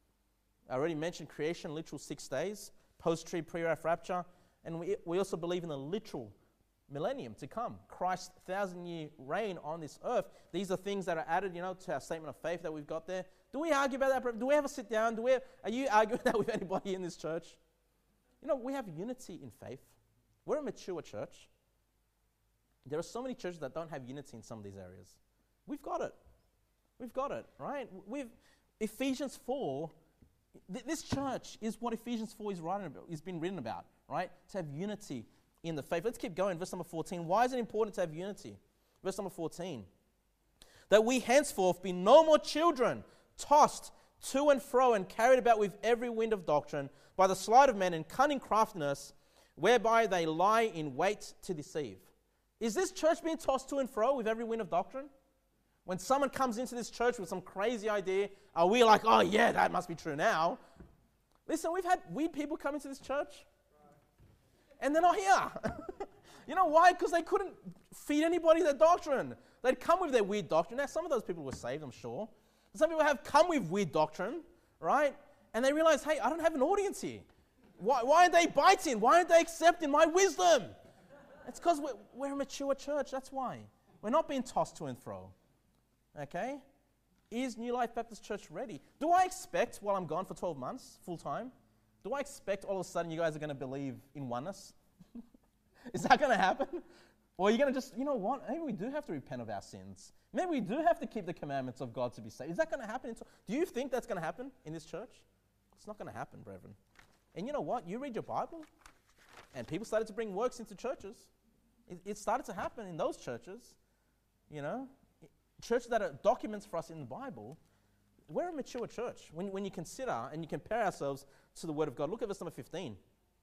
I already mentioned creation, literal six days, post-tree, pre-wrath rapture, and we, we also believe in the literal millennium to come, Christ's thousand-year reign on this earth. These are things that are added, you know, to our statement of faith that we've got there. Do we argue about that? Do we ever sit down? Do we? Are you arguing that with anybody in this church? You know, we have unity in faith. We're a mature church. There are so many churches that don't have unity in some of these areas. We've got it. We've got it, right? We've Ephesians four. Th- this church is what Ephesians four is writing about. Is been written about, right? To have unity in the faith. Let's keep going. Verse number fourteen. Why is it important to have unity? Verse number fourteen. That we henceforth be no more children, tossed to and fro and carried about with every wind of doctrine by the sleight of men and cunning craftiness, whereby they lie in wait to deceive. Is this church being tossed to and fro with every wind of doctrine? When someone comes into this church with some crazy idea, are we like, oh yeah, that must be true now? Listen, we've had weird people come into this church and they're not here. You know why? Because they couldn't feed anybody their doctrine. They'd come with their weird doctrine. Now, some of those people were saved, I'm sure. Some people have come with weird doctrine, right? And they realize, hey, I don't have an audience here. Why, why aren't they biting? Why aren't they accepting my wisdom? It's because we're, we're a mature church. That's why. We're not being tossed to and fro. Okay? Is New Life Baptist Church ready? Do I expect, while I'm gone for twelve months, full time, do I expect all of a sudden you guys are going to believe in oneness? Is that going to happen? Or are you going to just, you know what, maybe we do have to repent of our sins. Maybe we do have to keep the commandments of God to be saved. Is that going to happen? Do you think that's going to happen in this church? It's not going to happen, brethren. And you know what? You read your Bible, and people started to bring works into churches. It, it started to happen in those churches, you know. Churches that are documents for us in the Bible. We're a mature church. When, when you consider and you compare ourselves to the Word of God, look at verse number fifteen.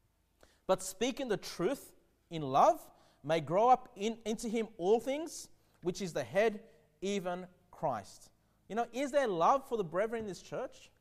But speaking the truth in love may grow up in, into him all things, which is the head, even Christ. You know, is there love for the brethren in this church?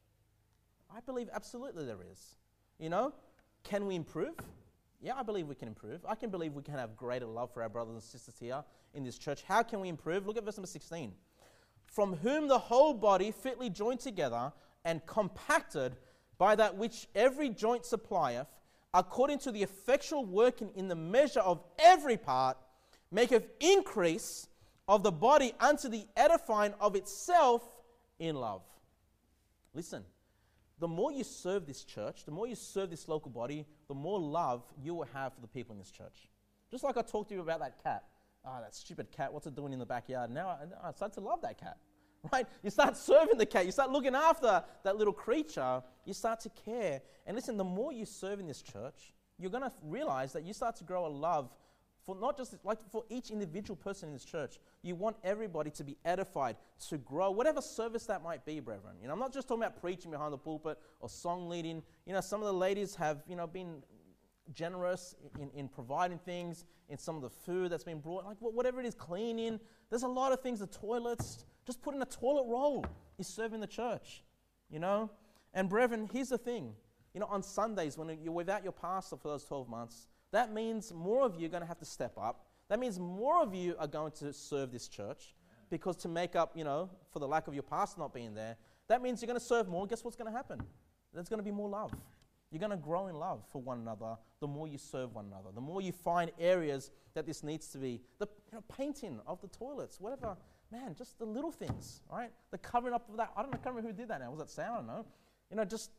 I believe absolutely there is. You know, can we improve? Yeah, I believe we can improve. I can believe we can have greater love for our brothers and sisters here in this church. How can we improve? Look at verse number sixteen. From whom the whole body fitly joined together and compacted by that which every joint supplieth, according to the effectual working in the measure of every part, maketh increase of the body unto the edifying of itself in love. Listen, the more you serve this church, the more you serve this local body, the more love you will have for the people in this church. Just like I talked to you about that cat. Ah, oh, that stupid cat, what's it doing in the backyard? Now I, I start to love that cat, right? You start serving the cat. You start looking after that little creature. You start to care. And listen, the more you serve in this church, you're going to realize that you start to grow a love for not just, like for each individual person in this church. You want everybody to be edified, to grow, whatever service that might be, brethren. You know, I'm not just talking about preaching behind the pulpit or song leading. You know, some of the ladies have, you know, been generous in, in providing things, in some of the food that's been brought, like whatever it is, cleaning. There's a lot of things, the toilets, just putting a toilet roll is serving the church, you know. And brethren, here's the thing. You know, on Sundays, when you're without your pastor for those twelve months, that means more of you are going to have to step up. That means more of you are going to serve this church, because to make up, you know, for the lack of your pastor not being there, that means you're going to serve more. Guess what's going to happen? There's going to be more love. You're going to grow in love for one another the more you serve one another, the more you find areas that this needs to be. The you know, painting of the toilets, whatever. Man, just the little things, right? The covering up of that. I don't know, I can't remember who did that now. Was that Sam? I don't know. You know, just,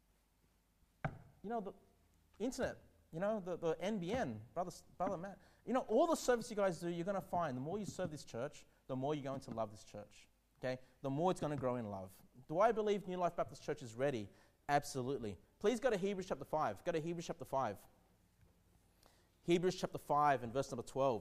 you know, the internet, you know, the, the N B N, brother, brother Matt. You know, all the service you guys do, you're going to find the more you serve this church, the more you're going to love this church, okay? The more it's going to grow in love. Do I believe New Life Baptist Church is ready? Absolutely. Please go to Hebrews chapter five. Go to Hebrews chapter five. Hebrews chapter five and verse number twelve.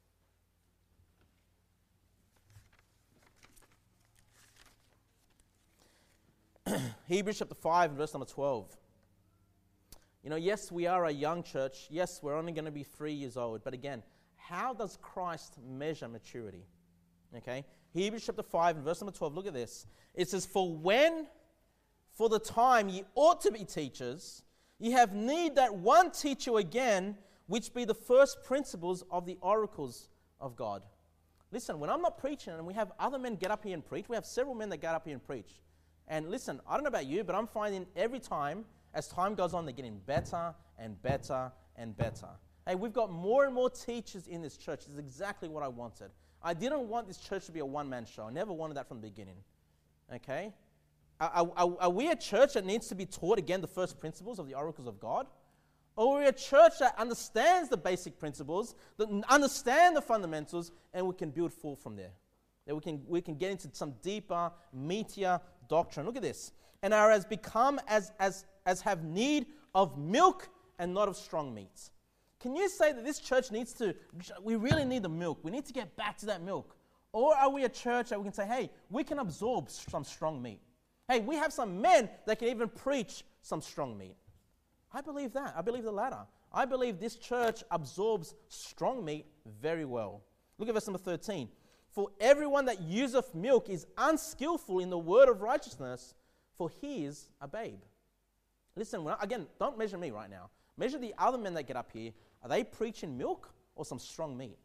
Hebrews chapter five and verse number twelve. You know, yes, we are a young church. Yes, we're only going to be three years old. But again, how does Christ measure maturity? Okay? Hebrews chapter five and verse number twelve. Look at this. It says, For when... For the time ye ought to be teachers, ye have need that one teach you again, which be the first principles of the oracles of God. Listen, when I'm not preaching and we have other men get up here and preach, we have several men that get up here and preach. And listen, I don't know about you, but I'm finding every time, as time goes on, they're getting better and better and better. Hey, we've got more and more teachers in this church. It's exactly what I wanted. I didn't want this church to be a one-man show. I never wanted that from the beginning. Okay? Are, are, are we a church that needs to be taught, again, the first principles of the oracles of God? Or are we a church that understands the basic principles, that understand the fundamentals, and we can build forth from there? That we can, we can get into some deeper, meatier doctrine. Look at this. And are as become as, as, as have need of milk and not of strong meat. Can you say that this church needs to, we really need the milk. We need to get back to that milk. Or are we a church that we can say, hey, we can absorb some strong meat. Hey, we have some men that can even preach some strong meat. I believe that. I believe the latter. I believe this church absorbs strong meat very well. Look at verse number thirteen. For everyone that useth milk is unskillful in the word of righteousness, for he is a babe. Listen, when I, again, don't measure me right now. Measure the other men that get up here. Are they preaching milk or some strong meat?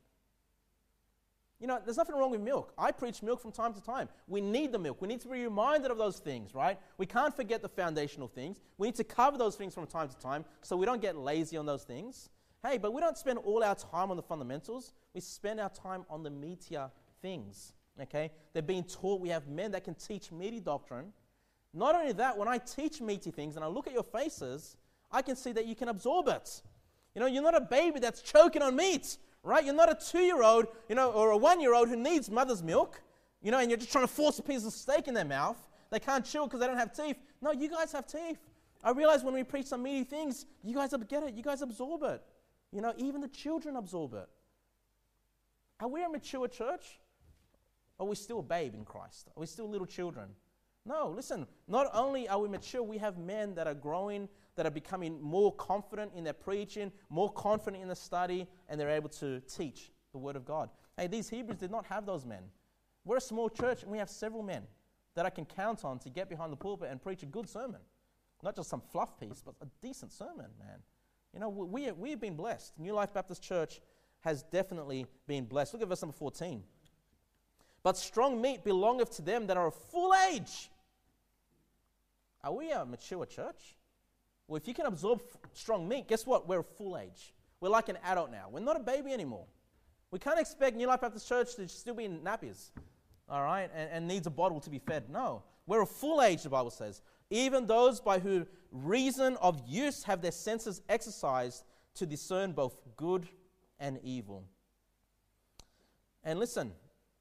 You know, there's nothing wrong with milk. I preach milk from time to time. We need the milk. We need to be reminded of those things, right? We can't forget the foundational things. We need to cover those things from time to time so we don't get lazy on those things. Hey, but we don't spend all our time on the fundamentals. We spend our time on the meatier things, okay? They're being taught. We have men that can teach meaty doctrine. Not only that, when I teach meaty things and I look at your faces, I can see that you can absorb it. You know, you're not a baby that's choking on meat. Right? You're not a two-year-old, you know, or a one-year-old who needs mother's milk, you know, and you're just trying to force a piece of steak in their mouth. They can't chew because they don't have teeth. No, you guys have teeth. I realize when we preach some meaty things, you guys get it. You guys absorb it. You know, even the children absorb it. Are we a mature church? Or are we still a babe in Christ? Are we still little children? No, listen, not only are we mature, we have men that are growing, that are becoming more confident in their preaching, more confident in the study, and they're able to teach the Word of God. Hey, these Hebrews did not have those men. We're a small church, and we have several men that I can count on to get behind the pulpit and preach a good sermon. Not just some fluff piece, but a decent sermon, man. You know, we, we have been blessed. New Life Baptist Church has definitely been blessed. Look at verse number fourteen. But strong meat belongeth to them that are of full age. Are we a mature church? Well, if you can absorb f- strong meat, guess what? We're of full age. We're like an adult now. We're not a baby anymore. We can't expect New Life Baptist Church to still be in nappies, all right, and, and needs a bottle to be fed. No, we're of full age, the Bible says. Even those by whose reason of use have their senses exercised to discern both good and evil. And listen,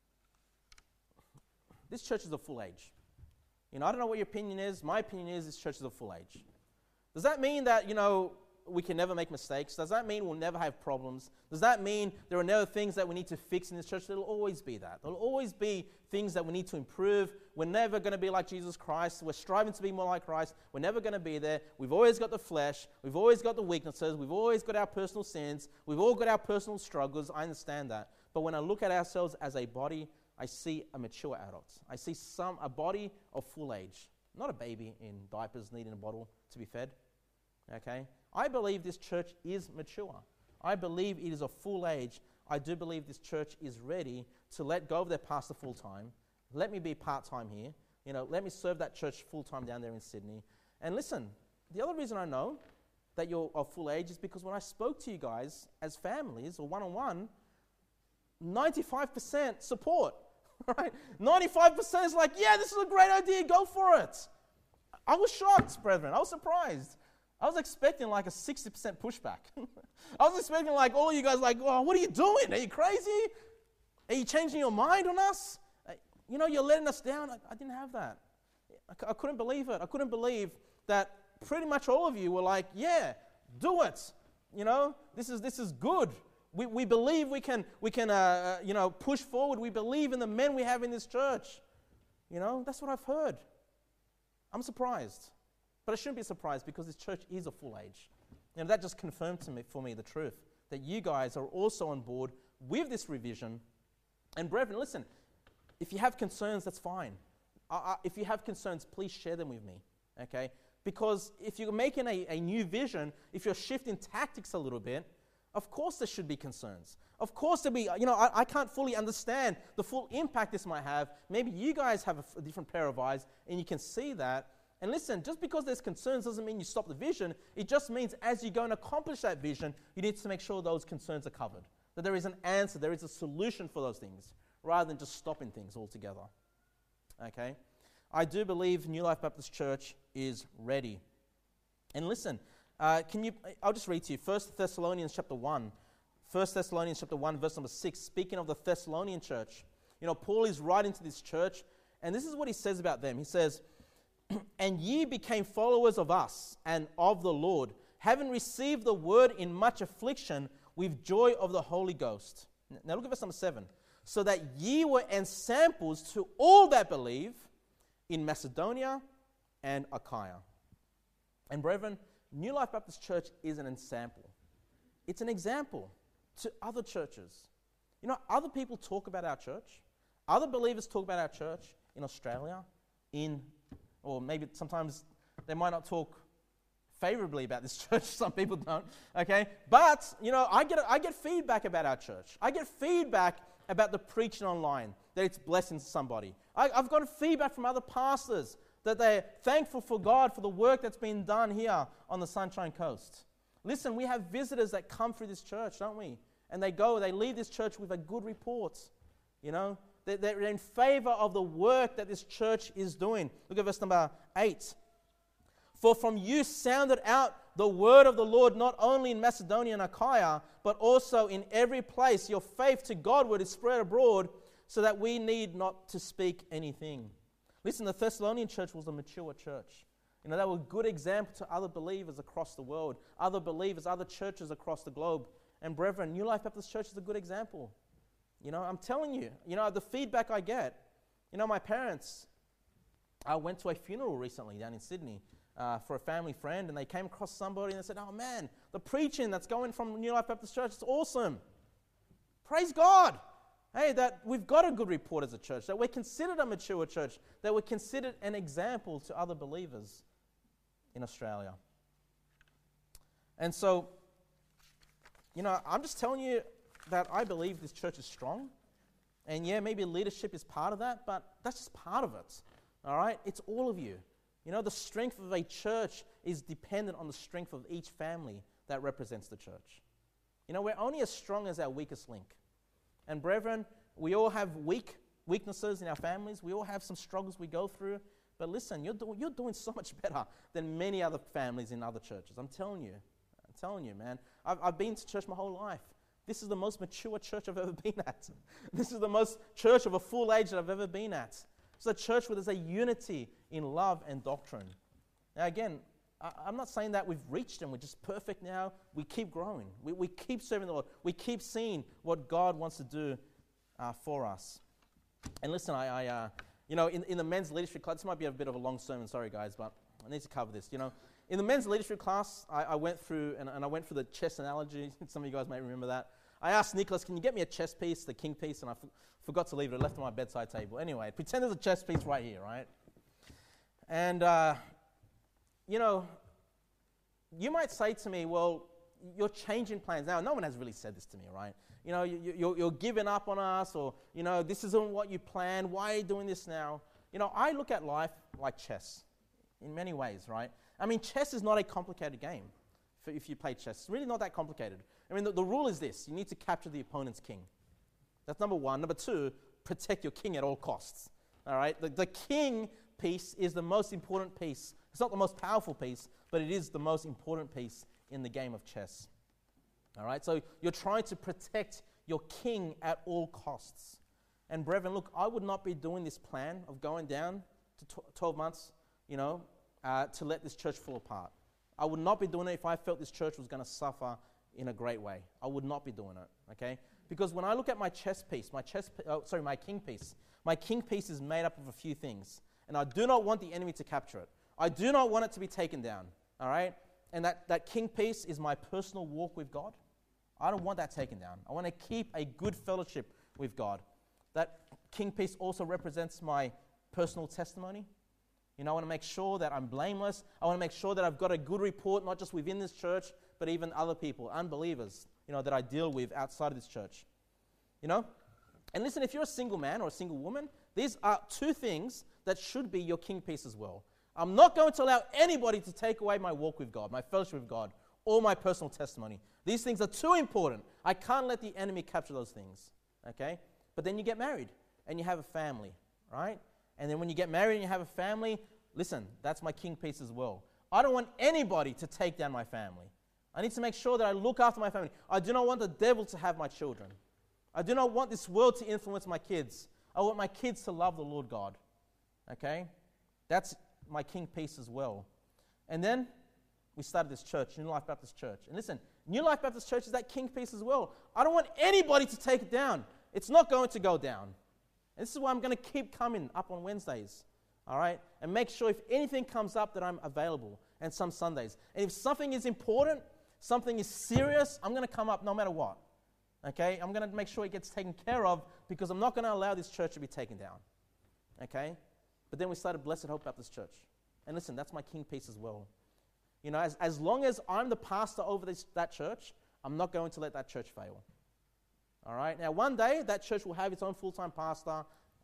this church is of full age. You know, I don't know what your opinion is. My opinion is this church is of full age. Does that mean that, you know, we can never make mistakes? Does that mean we'll never have problems? Does that mean there are never things that we need to fix in this church? There'll always be that. There'll always be things that we need to improve. We're never going to be like Jesus Christ. We're striving to be more like Christ. We're never going to be there. We've always got the flesh. We've always got the weaknesses. We've always got our personal sins. We've all got our personal struggles. I understand that. But when I look at ourselves as a body, I see a mature adult. I see some a body of full age. Not a baby in diapers needing a bottle to be fed. Okay? I believe this church is mature. I believe it is of full age. I do believe this church is ready to let go of their pastor full time. Let me be part-time here. You know, let me serve that church full-time down there in Sydney. And listen, the other reason I know that you're of full age is because when I spoke to you guys as families or one-on-one, ninety-five percent support. Right? ninety-five percent is like, yeah, this is a great idea, go for it. I was shocked, brethren. I was surprised. I was expecting like a sixty percent pushback. I was expecting like all of you guys like, oh, what are you doing? Are you crazy? Are you changing your mind on us? Uh, you know, you're letting us down. I, I didn't have that. I, I couldn't believe it. I couldn't believe that pretty much all of you were like, yeah, do it. You know, this is this is good. We we believe we can we can uh, uh, you know push forward. We believe in the men we have in this church. You know, that's what I've heard. I'm surprised, but I shouldn't be surprised because this church is a full age. You know, that just confirmed to me for me the truth that you guys are also on board with this revision. And brethren, listen, if you have concerns, that's fine. Uh, uh, if you have concerns, please share them with me. Okay, because if you're making a, a new vision, if you're shifting tactics a little bit. Of course there should be concerns. Of course there'll be, you know, I, I can't fully understand the full impact this might have. Maybe you guys have a, a different pair of eyes and you can see that. And listen, just because there's concerns doesn't mean you stop the vision. It just means as you go and accomplish that vision, you need to make sure those concerns are covered. That there is an answer, there is a solution for those things, rather than just stopping things altogether. Okay? I do believe New Life Baptist Church is ready. And listen, uh, can you? I'll just read to you. First Thessalonians chapter one. First Thessalonians chapter one, verse number six. Speaking of the Thessalonian church, you know, Paul is writing to this church, and this is what he says about them. He says, "And ye became followers of us and of the Lord, having received the word in much affliction with joy of the Holy Ghost." Now look at verse number seven. "So that ye were ensamples to all that believe in Macedonia and Achaia." And brethren, New Life Baptist Church is an ensample. It's an example to other churches. You know, other people talk about our church. Other believers talk about our church in Australia, in, or maybe sometimes they might not talk favorably about this church. Some people don't, okay? But, you know, I get I get feedback about our church. I get feedback about the preaching online, that it's blessing somebody. I, I've gotten feedback from other pastors that they're thankful for God for the work that's been done here on the Sunshine Coast. Listen, we have visitors that come through this church, don't we? And they go, they leave this church with a good report. You know, they're, they're in favor of the work that this church is doing. Look at verse number eight. "For from you sounded out the word of the Lord, not only in Macedonia and Achaia, but also in every place. Your faith to Godward is spread abroad, so that we need not to speak anything." Listen, the Thessalonian church was a mature church. You know, they were a good example to other believers across the world, other believers, other churches across the globe. And brethren, New Life Baptist Church is a good example. You know, I'm telling you, you know, the feedback I get, you know, my parents, I went to a funeral recently down in Sydney uh, for a family friend, and they came across somebody and they said, "Oh man, the preaching that's going from New Life Baptist Church is awesome. Praise God. Hey, that we've got a good report as a church, that we're considered a mature church, that we're considered an example to other believers in Australia." And so, you know, I'm just telling you that I believe this church is strong. And yeah, maybe leadership is part of that, but that's just part of it. All right? It's all of you. You know, the strength of a church is dependent on the strength of each family that represents the church. You know, we're only as strong as our weakest link. And brethren, we all have weak weaknesses in our families. We all have some struggles we go through. But listen, you're, do- you're doing so much better than many other families in other churches. I'm telling you. I'm telling you, man. I've, I've been to church my whole life. This is the most mature church I've ever been at. This is the most church of a full age that I've ever been at. It's a church where there's a unity in love and doctrine. Now again, I, I'm not saying that we've reached and we're just perfect now. We keep growing. We, we keep serving the Lord. We keep seeing what God wants to do uh, for us. And listen, I, I uh, you know, in, in the men's leadership class, this might be a bit of a long sermon, sorry guys, but I need to cover this. You know, in the men's leadership class, I, I went through, and, and I went through the chess analogy. Some of you guys may remember that. I asked Nicholas, can you get me a chess piece, the king piece, and I f- forgot to leave it. I left it on my bedside table. Anyway, pretend there's a chess piece right here, right? And, uh, you know, you might say to me, well, you're changing plans. Now, no one has really said this to me, right? You know, you, you're, you're giving up on us, or, you know, this isn't what you planned. Why are you doing this now? You know, I look at life like chess in many ways, right? I mean, chess is not a complicated game for if you play chess. It's really not that complicated. I mean, the, the rule is this. You need to capture the opponent's king. That's number one. Number two, protect your king at all costs. All right? The, the king piece is the most important piece. It's not the most powerful piece, but it is the most important piece in the game of chess. All right? So you're trying to protect your king at all costs. And brethren, look, I would not be doing this plan of going down to twelve months, you know, uh, to let this church fall apart. I would not be doing it if I felt this church was going to suffer in a great way. I would not be doing it, okay? Because when I look at my chess piece, my chess, oh, sorry, my king piece, my king piece is made up of a few things, and I do not want the enemy to capture it. I do not want it to be taken down, all right? And that, that king piece is my personal walk with God. I don't want that taken down. I want to keep a good fellowship with God. That king piece also represents my personal testimony. You know, I want to make sure that I'm blameless. I want to make sure that I've got a good report, not just within this church, but even other people, unbelievers, you know, that I deal with outside of this church. You know? And listen, if you're a single man or a single woman, these are two things that should be your king piece as well. I'm not going to allow anybody to take away my walk with God, my fellowship with God, or my personal testimony. These things are too important. I can't let the enemy capture those things, okay? But then you get married, and you have a family, right? And then when you get married and you have a family, listen, that's my king piece as well. I don't want anybody to take down my family. I need to make sure that I look after my family. I do not want the devil to have my children. I do not want this world to influence my kids. I want my kids to love the Lord God, okay? That's my king piece as well. And then we started this church, New Life Baptist Church. And listen, New Life Baptist Church is that king piece as well. I don't want anybody to take it down. It's not going to go down. And this is why I'm going to keep coming up on Wednesdays, all right? And make sure if anything comes up that I'm available, and some Sundays. And if something is important, something is serious, I'm going to come up no matter what, okay? I'm going to make sure it gets taken care of because I'm not going to allow this church to be taken down, okay? But then we started Blessed Hope Baptist Church. And listen, that's my king piece as well. You know, as, as long as I'm the pastor over this, that church, I'm not going to let that church fail. All right? Now, one day, that church will have its own full-time pastor,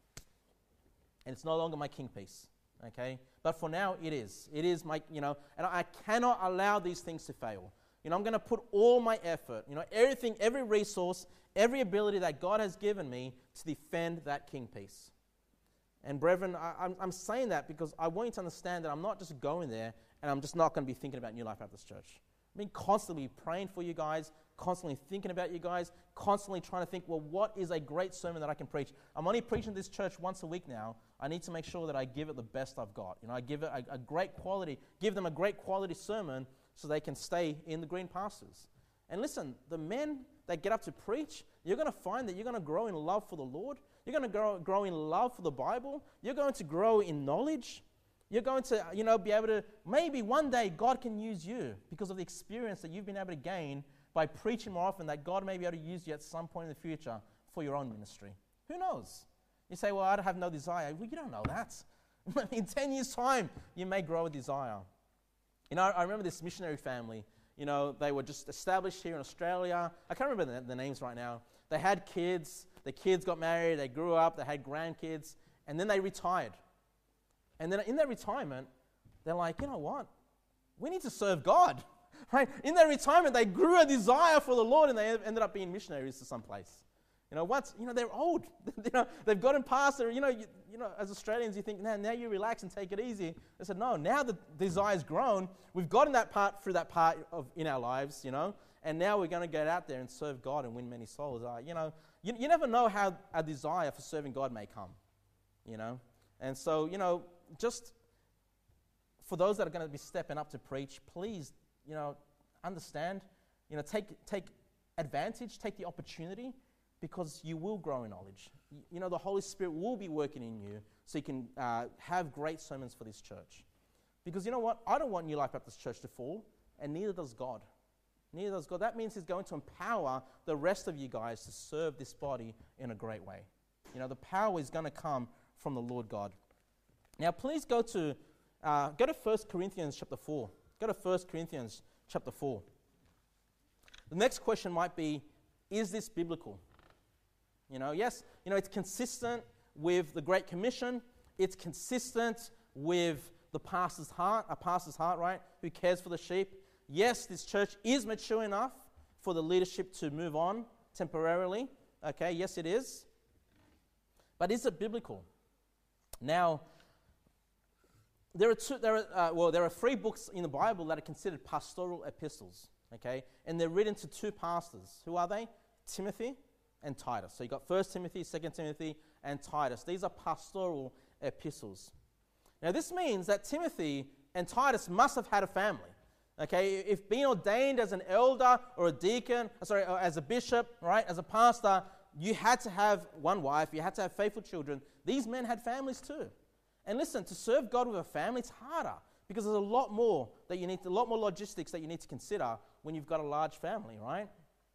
and it's no longer my king piece. Okay? But for now, it is. It is my, you know, and I cannot allow these things to fail. You know, I'm going to put all my effort, you know, everything, every resource, every ability that God has given me to defend that king piece. And brethren, I, I'm, I'm saying that because I want you to understand that I'm not just going there and I'm just not going to be thinking about New Life Baptist Church. I've been constantly praying for you guys, constantly thinking about you guys, constantly trying to think, well, what is a great sermon that I can preach? I'm only preaching this church once a week now. I need to make sure that I give it the best I've got. You know, I give it a, a great quality, give them a great quality sermon so they can stay in the green pastures. And listen, the men that get up to preach, you're going to find that you're going to grow in love for the Lord. You're going to grow, grow in love for the Bible. You're going to grow in knowledge. You're going to, you know, be able to, maybe one day God can use you because of the experience that you've been able to gain by preaching more often, that God may be able to use you at some point in the future for your own ministry. Who knows? You say, well, I have no desire. Well, you don't know that. In ten years' time, you may grow a desire. You know, I remember this missionary family. You know, they were just established here in Australia. I can't remember the, the names right now. They had kids. The kids got married. They grew up. They had grandkids. And then they retired. And then in their retirement, they're like, you know what? We need to serve God. Right? In their retirement, they grew a desire for the Lord, and they ended up being missionaries to some place. You know, once, you know, they're old. you know, they've gotten past their, you know, you, you know, as Australians, you think, now, now you relax and take it easy. They said, no, now the desire's grown. We've gotten that part through that part of in our lives, you know, and now we're going to get out there and serve God and win many souls. Uh, you know, you, you never know how a desire for serving God may come, you know. And so, you know, just for those that are going to be stepping up to preach, please, you know, understand, you know, take take advantage, take the opportunity, because you will grow in knowledge. You, you know, the Holy Spirit will be working in you so you can uh, have great sermons for this church. Because you know what? I don't want New Life Baptist Church to fall, and neither does God. Neither does God. That means He's going to empower the rest of you guys to serve this body in a great way. You know, the power is going to come from the Lord God. Now, please go to uh, go to First Corinthians chapter four. Go to First Corinthians chapter four. The next question might be, is this biblical? You know, yes, you know, it's consistent with the Great Commission. It's consistent with the pastor's heart, a pastor's heart, right, who cares for the sheep. Yes, this church is mature enough for the leadership to move on temporarily. Okay, yes, it is. But is it biblical? Now, there are two. There are uh, well, there are three books in the Bible that are considered pastoral epistles. Okay, and they're written to two pastors. Who are they? Timothy and Titus. So you got First Timothy, Second Timothy, and Titus. These are pastoral epistles. Now, this means that Timothy and Titus must have had a family. Okay, if being ordained as an elder or a deacon, sorry, or as a bishop, right, as a pastor, you had to have one wife, you had to have faithful children. These men had families too. And listen, to serve God with a family, it's harder because there's a lot more that you need, to, a lot more logistics that you need to consider when you've got a large family, right?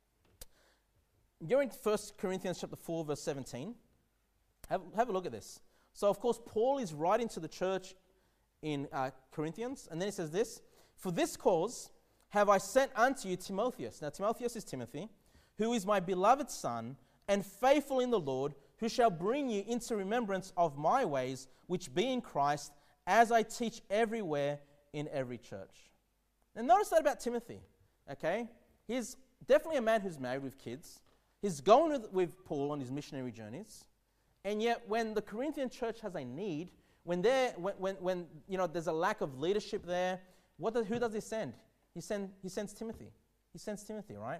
During First Corinthians chapter four, verse seventeen, have, have a look at this. So, of course, Paul is writing to the church in uh, Corinthians, and then he says this, "For this cause have I sent unto you Timotheus. Now, Timotheus is Timothy, who is my beloved son and faithful in the Lord, who shall bring you into remembrance of my ways, which be in Christ, as I teach everywhere in every church. And notice that about Timothy, okay? He's definitely a man who's married with kids. He's going with, with Paul on his missionary journeys. And yet, when the Corinthian church has a need, when, when, when, when you know, there's a lack of leadership there, what does, who does he send? He, send, he sends Timothy. He sends Timothy, right?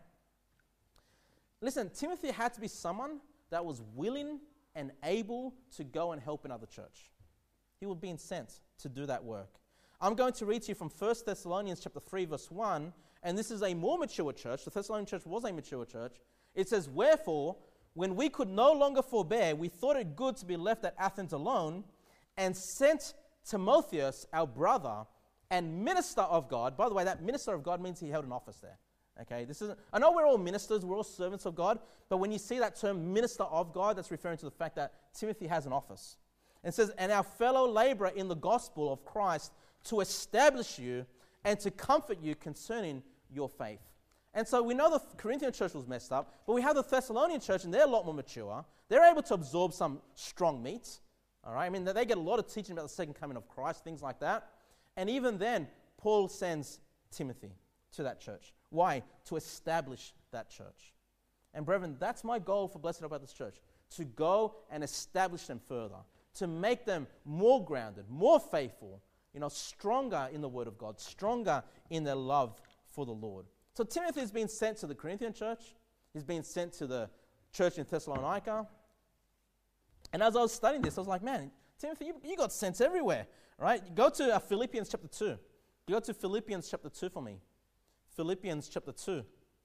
Listen, Timothy had to be someone that was willing and able to go and help another church. He was being sent to do that work. I'm going to read to you from First Thessalonians chapter three, verse one, and this is a more mature church. The Thessalonian church was a mature church. It says, "Wherefore, when we could no longer forbear, we thought it good to be left at Athens alone, and sent Timotheus, our brother, and minister of God." By the way, that minister of God means he held an office there. Okay, this isn't. I know we're all ministers, we're all servants of God, but when you see that term minister of God, that's referring to the fact that Timothy has an office. And it says, "And our fellow laborer in the gospel of Christ, to establish you and to comfort you concerning your faith." And so we know the Corinthian church was messed up, but we have the Thessalonian church, and they're a lot more mature. They're able to absorb some strong meat. All right, I mean, they get a lot of teaching about the second coming of Christ, things like that. And even then, Paul sends Timothy to that church. Why? To establish that church. And brethren, that's my goal for Blessed Hope Baptist Church, to go and establish them further, to make them more grounded, more faithful, you know, stronger in the Word of God, stronger in their love for the Lord. So Timothy has been sent to the Corinthian church. He's been sent to the church in Thessalonica. And as I was studying this, I was like, man, Timothy, you, you got sent everywhere, right? Go to uh, Philippians chapter two. Go to Philippians chapter two for me. Philippians chapter two.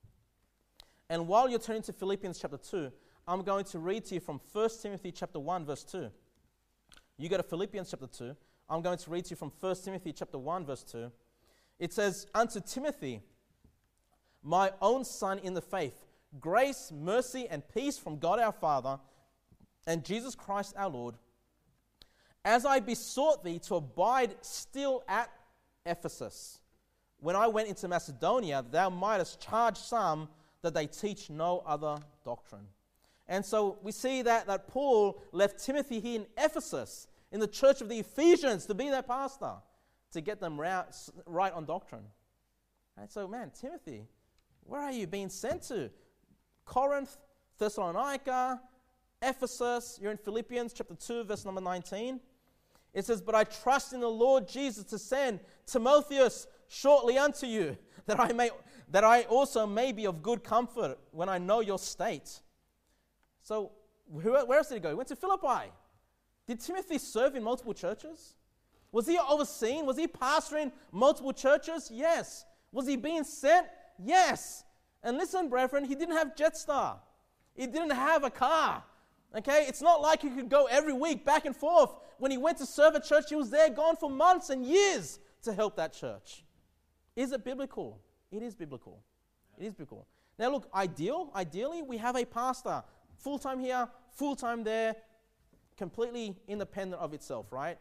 And while you're turning to Philippians chapter two, I'm going to read to you from First Timothy chapter one, verse two. You go to Philippians chapter two. I'm going to read to you from First Timothy chapter one, verse two. It says, "Unto Timothy, my own son in the faith, grace, mercy, and peace from God our Father and Jesus Christ our Lord, as I besought thee to abide still at Ephesus, when I went into Macedonia, thou mightest charge some that they teach no other doctrine." And so we see that, that Paul left Timothy here in Ephesus, in the church of the Ephesians, to be their pastor, to get them right on doctrine. And so, man, Timothy, where are you being sent to? Corinth, Thessalonica, Ephesus. You're in Philippians chapter two, verse number nineteen. It says, "But I trust in the Lord Jesus to send Timotheus shortly unto you, that I may, that I also may be of good comfort when I know your state." So, where else did he go? He went to Philippi. Did Timothy serve in multiple churches? Was he overseeing? Was he pastoring multiple churches? Yes. Was he being sent? Yes. And listen, brethren, he didn't have Jetstar. He didn't have a car. Okay? It's not like he could go every week back and forth. When he went to serve a church, he was there gone for months and years to help that church. Is it biblical? It is biblical. It is biblical. Now look, ideal, ideally, we have a pastor, full-time here, full-time there, completely independent of itself, right?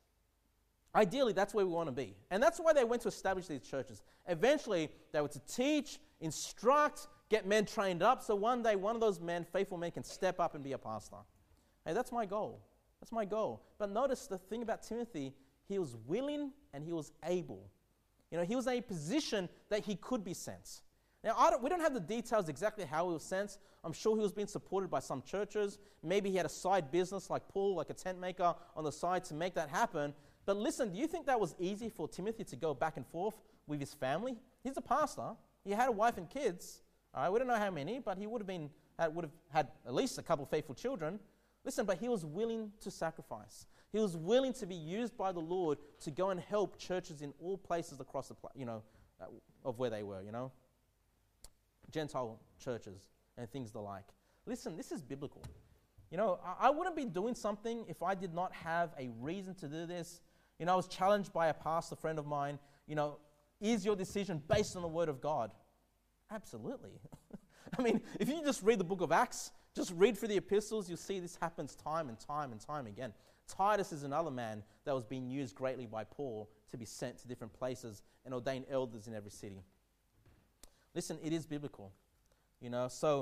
Ideally, that's where we want to be. And that's why they went to establish these churches. Eventually, they were to teach, instruct, get men trained up, so one day one of those men, faithful men, can step up and be a pastor. Hey, that's my goal. That's my goal. But notice the thing about Timothy, he was willing and he was able. You know, he was in a position that he could be sent. Now, I don't, we don't have the details exactly how he was sent. I'm sure he was being supported by some churches. Maybe he had a side business like Paul, like a tent maker on the side to make that happen. But listen, do you think that was easy for Timothy to go back and forth with his family? He's a pastor. He had a wife and kids. All right, we don't know how many, but he would have been had, would have had at least a couple of faithful children. Listen, but he was willing to sacrifice. He was willing to be used by the Lord to go and help churches in all places across the, you know, uh, of where they were, you know, Gentile churches and things the like. Listen, this is biblical. You know, I, I wouldn't be doing something if I did not have a reason to do this. You know, I was challenged by a pastor friend of mine, you know, is your decision based on the Word of God? Absolutely. I mean, if you just read the book of Acts, just read through the epistles, you'll see this happens time and time and time again. Titus is another man that was being used greatly by Paul to be sent to different places and ordain elders in every city. Listen, it is biblical. You know, so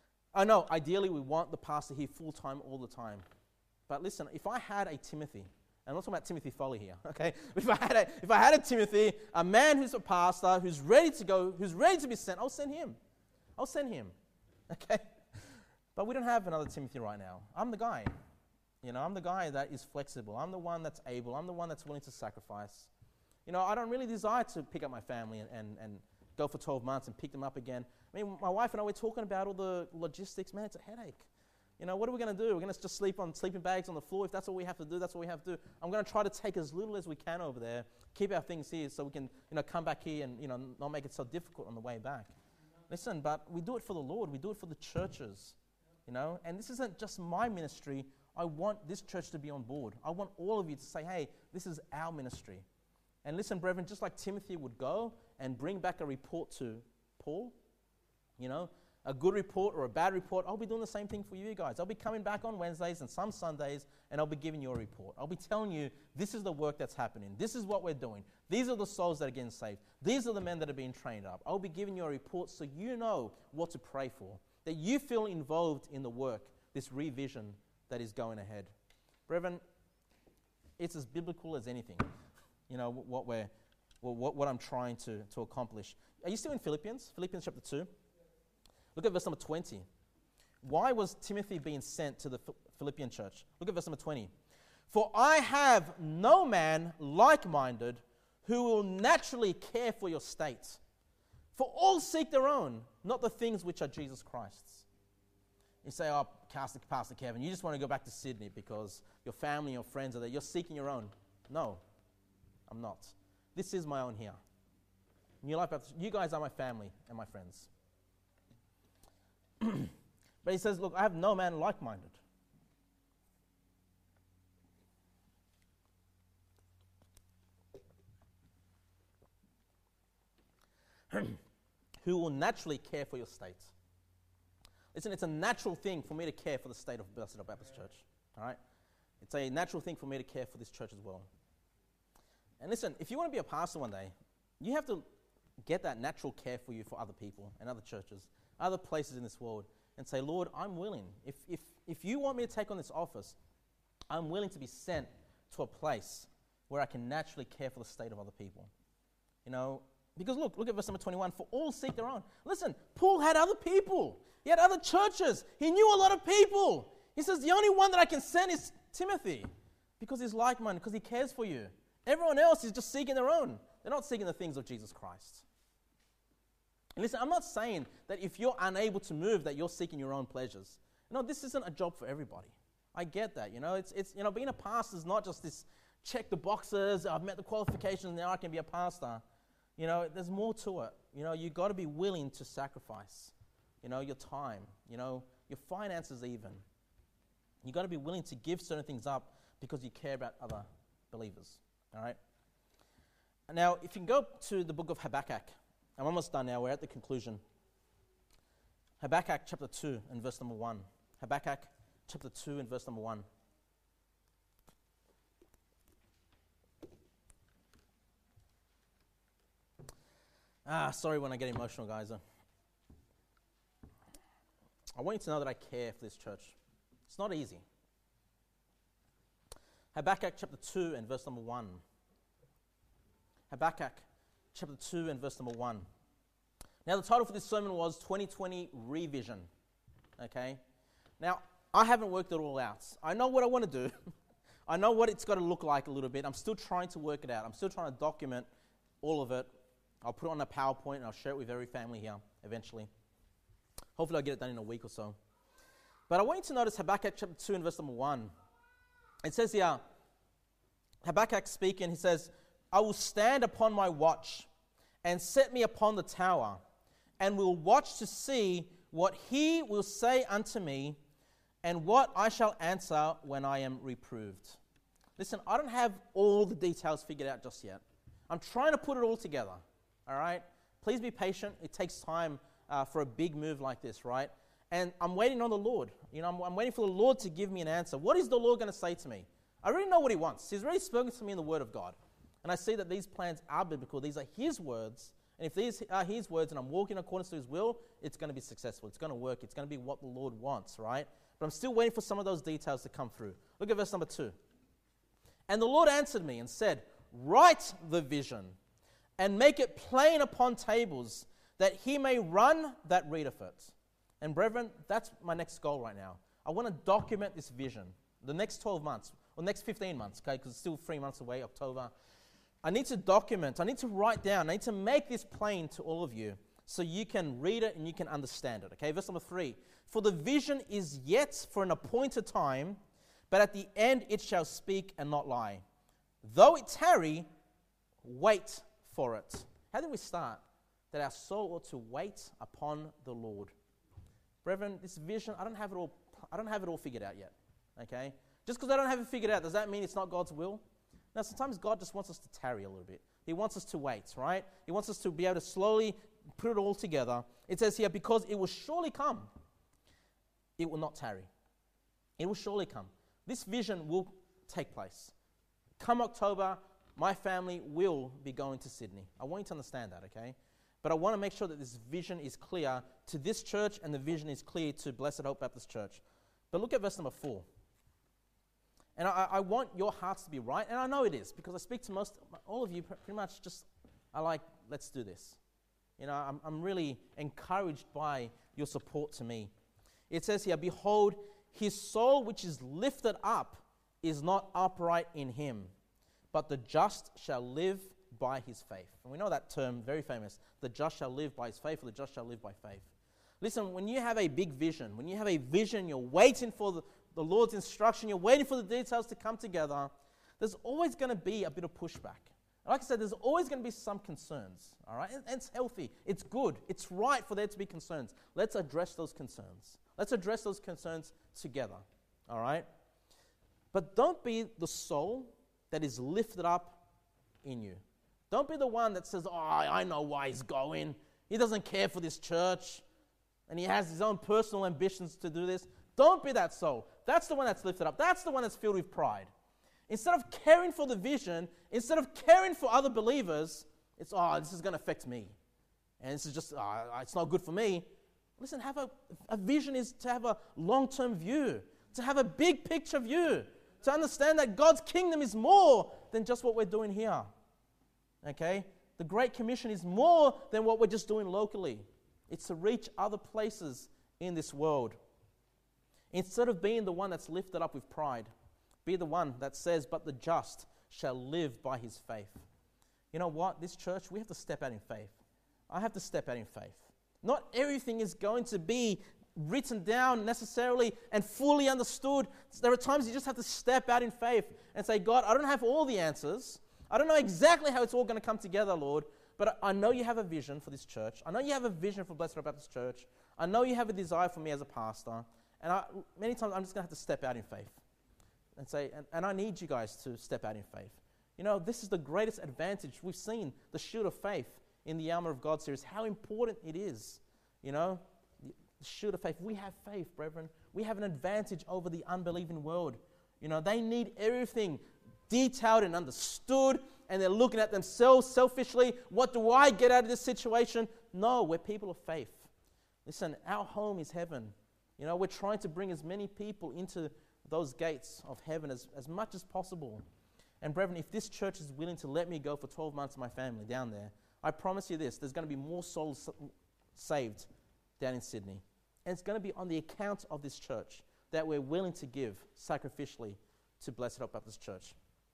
I know ideally we want the pastor here full-time all the time. But listen, if I had a Timothy, and I'm not talking about Timothy Foley here, okay? If I had a, if I had a Timothy, a man who's a pastor, who's ready to go, who's ready to be sent, I'll send him. I'll send him, okay? But we don't have another Timothy right now. I'm the guy. You know, I'm the guy that is flexible. I'm the one that's able. I'm the one that's willing to sacrifice. You know, I don't really desire to pick up my family and, and, and go for twelve months and pick them up again. I mean, my wife and I, we're talking about all the logistics. Man, it's a headache. You know, what are we going to do? We're going to just sleep on sleeping bags on the floor. If that's what we have to do, that's what we have to do. I'm going to try to take as little as we can over there, keep our things here so we can, you know, come back here and, you know, not make it so difficult on the way back. Listen, but we do it for the Lord. We do it for the churches, you know. And this isn't just my ministry. I want this church to be on board. I want all of you to say, hey, this is our ministry. And listen, brethren, just like Timothy would go and bring back a report to Paul, you know, a good report or a bad report, I'll be doing the same thing for you guys. I'll be coming back on Wednesdays and some Sundays, and I'll be giving you a report. I'll be telling you, this is the work that's happening. This is what we're doing. These are the souls that are getting saved. These are the men that are being trained up. I'll be giving you a report so you know what to pray for, that you feel involved in the work, this revision that is going ahead. Brethren, it's as biblical as anything, you know, what we're, what, what I'm trying to, to accomplish. Are you still in Philippians? Philippians chapter two? Look at verse number twenty. Why was Timothy being sent to the Philippian church? Look at verse number twenty. For I have no man like-minded who will naturally care for your state. For all seek their own, not the things which are Jesus Christ's. You say, oh, Pastor, Pastor Kevin, you just want to go back to Sydney because your family and your friends are there. You're seeking your own. No, I'm not. This is my own here. New Life Baptist, you guys are my family and my friends. But he says, look, I have no man like-minded. Who will naturally care for your state. Listen, it's a natural thing for me to care for the state of Blessed Baptist Church. All right? It's a natural thing for me to care for this church as well. And listen, if you want to be a pastor one day, you have to get that natural care for you for other people and other churches, other places in this world, and say, Lord, I'm willing. If, if, if you want me to take on this office, I'm willing to be sent to a place where I can naturally care for the state of other people. You know, because look, look at verse number twenty-one. For all seek their own. Listen, Paul had other people. He had other churches. He knew a lot of people. He says, the only one that I can send is Timothy because he's like-minded, because he cares for you. Everyone else is just seeking their own. They're not seeking the things of Jesus Christ. And listen, I'm not saying that if you're unable to move, that you're seeking your own pleasures. No, this isn't a job for everybody. I get that. You know, it's it's you know, being a pastor is not just this check the boxes. I've met the qualifications, now I can be a pastor. You know, there's more to it. You know, you got to be willing to sacrifice. You know, your time. You know, your finances even. You got to be willing to give certain things up because you care about other believers. All right. Now, if you can go to the book of Habakkuk. I'm almost done now. We're at the conclusion. Habakkuk chapter two and verse number one. Habakkuk chapter two and verse number one. Ah, sorry when I get emotional, guys. I want you to know that I care for this church. It's not easy. Habakkuk chapter two and verse number one. Habakkuk chapter two and verse number one. Now, the title for this sermon was twenty twenty Revision. Okay? Now, I haven't worked it all out. I know what I want to do. I know what it's got to look like a little bit. I'm still trying to work it out. I'm still trying to document all of it. I'll put it on a PowerPoint and I'll share it with every family here eventually. Hopefully I'll get it done in a week or so. But I want you to notice Habakkuk chapter two and verse number one. It says here, Habakkuk speaking, he says, I will stand upon my watch and set me upon the tower, and will watch to see what he will say unto me, and what I shall answer when I am reproved. Listen, I don't have all the details figured out just yet. I'm trying to put it all together, all right? Please be patient. It takes time uh, for a big move like this, right? And I'm waiting on the Lord. You know, I'm, I'm waiting for the Lord to give me an answer. What is the Lord going to say to me? I already know what he wants. He's already spoken to me in the Word of God. And I see that these plans are biblical. These are his words, And if these are his words and I'm walking according to his will, it's going to be successful. It's going to work. It's going to be what the Lord wants, right? But I'm still waiting for some of those details to come through. Look at verse number two. And the Lord answered me and said, write the vision and make it plain upon tables, that he may run that readeth it. And brethren, that's my next goal right now. I want to document this vision the next twelve months, or next fifteen months, okay, because it's still three months away, October. I need to document, I need to write down, I need to make this plain to all of you so you can read it and you can understand it, okay? Verse number three, for the vision is yet for an appointed time, but at the end it shall speak and not lie. Though it tarry, wait for it. How do we start? That our soul ought to wait upon the Lord. Brethren, this vision, I don't have it all, I don't have it all figured out yet, okay? Just because I don't have it figured out, does that mean it's not God's will? Now, sometimes God just wants us to tarry a little bit. He wants us to wait, right? He wants us to be able to slowly put it all together. It says here, because it will surely come, it will not tarry. It will surely come. This vision will take place. Come October, my family will be going to Sydney. I want you to understand that, okay? But I want to make sure that this vision is clear to this church and the vision is clear to Blessed Hope Baptist Church. But look at verse number four. And I, I want your hearts to be right, and I know it is, because I speak to most, all of you pretty much just, I like, let's do this. You know, I'm, I'm really encouraged by your support to me. It says here, behold, his soul which is lifted up is not upright in him, but the just shall live by his faith. And we know that term, very famous, the just shall live by his faith, or the just shall live by faith. Listen, when you have a big vision, when you have a vision, you're waiting for the, the Lord's instruction, you're waiting for the details to come together, there's always going to be a bit of pushback. Like I said, there's always going to be some concerns, all right? And, and it's healthy. It's good. It's right for there to be concerns. Let's address those concerns. Let's address those concerns together, all right? But don't be the soul that is lifted up in you. Don't be the one that says, oh, I know why he's going. He doesn't care for this church, and he has his own personal ambitions to do this. Don't be that soul. That's the one that's lifted up. That's the one that's filled with pride. Instead of caring for the vision, instead of caring for other believers, it's, oh, this is going to affect me. And this is just, oh, it's not good for me. Listen, have a, a vision is to have a long-term view, to have a big picture view, to understand that God's kingdom is more than just what we're doing here. Okay? The Great Commission is more than what we're just doing locally. It's to reach other places in this world. Instead of being the one that's lifted up with pride, be the one that says, but the just shall live by his faith. You know what? This church, we have to step out in faith. I have to step out in faith. Not everything is going to be written down necessarily and fully understood. There are times you just have to step out in faith and say, God, I don't have all the answers. I don't know exactly how it's all going to come together, Lord, but I know you have a vision for this church. I know you have a vision for Blessed Hope Baptist Church. I know you have a desire for me as a pastor. And I, many times I'm just going to have to step out in faith and say, and, and I need you guys to step out in faith. You know, this is the greatest advantage. We've seen the shield of faith in the Armor of God series, how important it is. You know, the shield of faith. We have faith, brethren. We have an advantage over the unbelieving world. You know, they need everything detailed and understood, and they're looking at themselves selfishly. What do I get out of this situation? No, we're people of faith. Listen, our home is heaven. You know, we're trying to bring as many people into those gates of heaven as, as much as possible. And brethren, if this church is willing to let me go for twelve months of my family down there, I promise you this, there's going to be more souls saved down in Sydney. And it's going to be on the account of this church that we're willing to give sacrificially to Blessed Hope Baptist Church.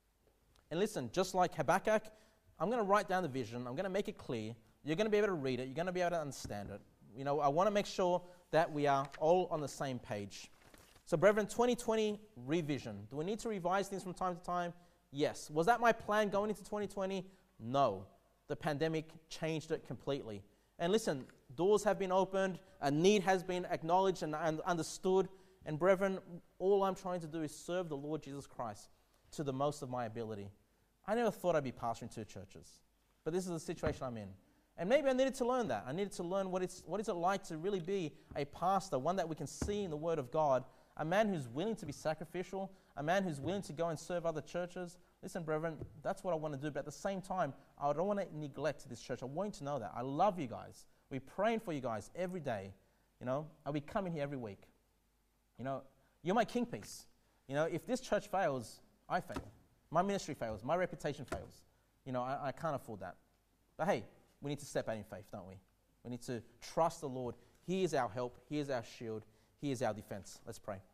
And listen, just like Habakkuk, I'm going to write down the vision. I'm going to make it clear. You're going to be able to read it. You're going to be able to understand it. You know, I want to make sure that we are all on the same page. So, brethren, twenty twenty revision. Do we need to revise things from time to time? Yes. Was that my plan going into twenty twenty? No. The pandemic changed it completely. And listen, doors have been opened, a need has been acknowledged and, and understood. And brethren, all I'm trying to do is serve the Lord Jesus Christ to the most of my ability. I never thought I'd be pastoring two churches, but this is the situation I'm in. And maybe I needed to learn that. I needed to learn what it's what is it like to really be a pastor, one that we can see in the Word of God, a man who's willing to be sacrificial, a man who's willing to go and serve other churches. Listen, brethren, that's what I want to do. But at the same time, I don't want to neglect this church. I want you to know that. I love you guys. We're praying for you guys every day. You know, I'll be coming here every week. You know, you're my king piece. You know, if this church fails, I fail. My ministry fails. My reputation fails. You know, I, I can't afford that. But hey, we need to step out in faith, don't we? We need to trust the Lord. He is our help. He is our shield. He is our defense. Let's pray.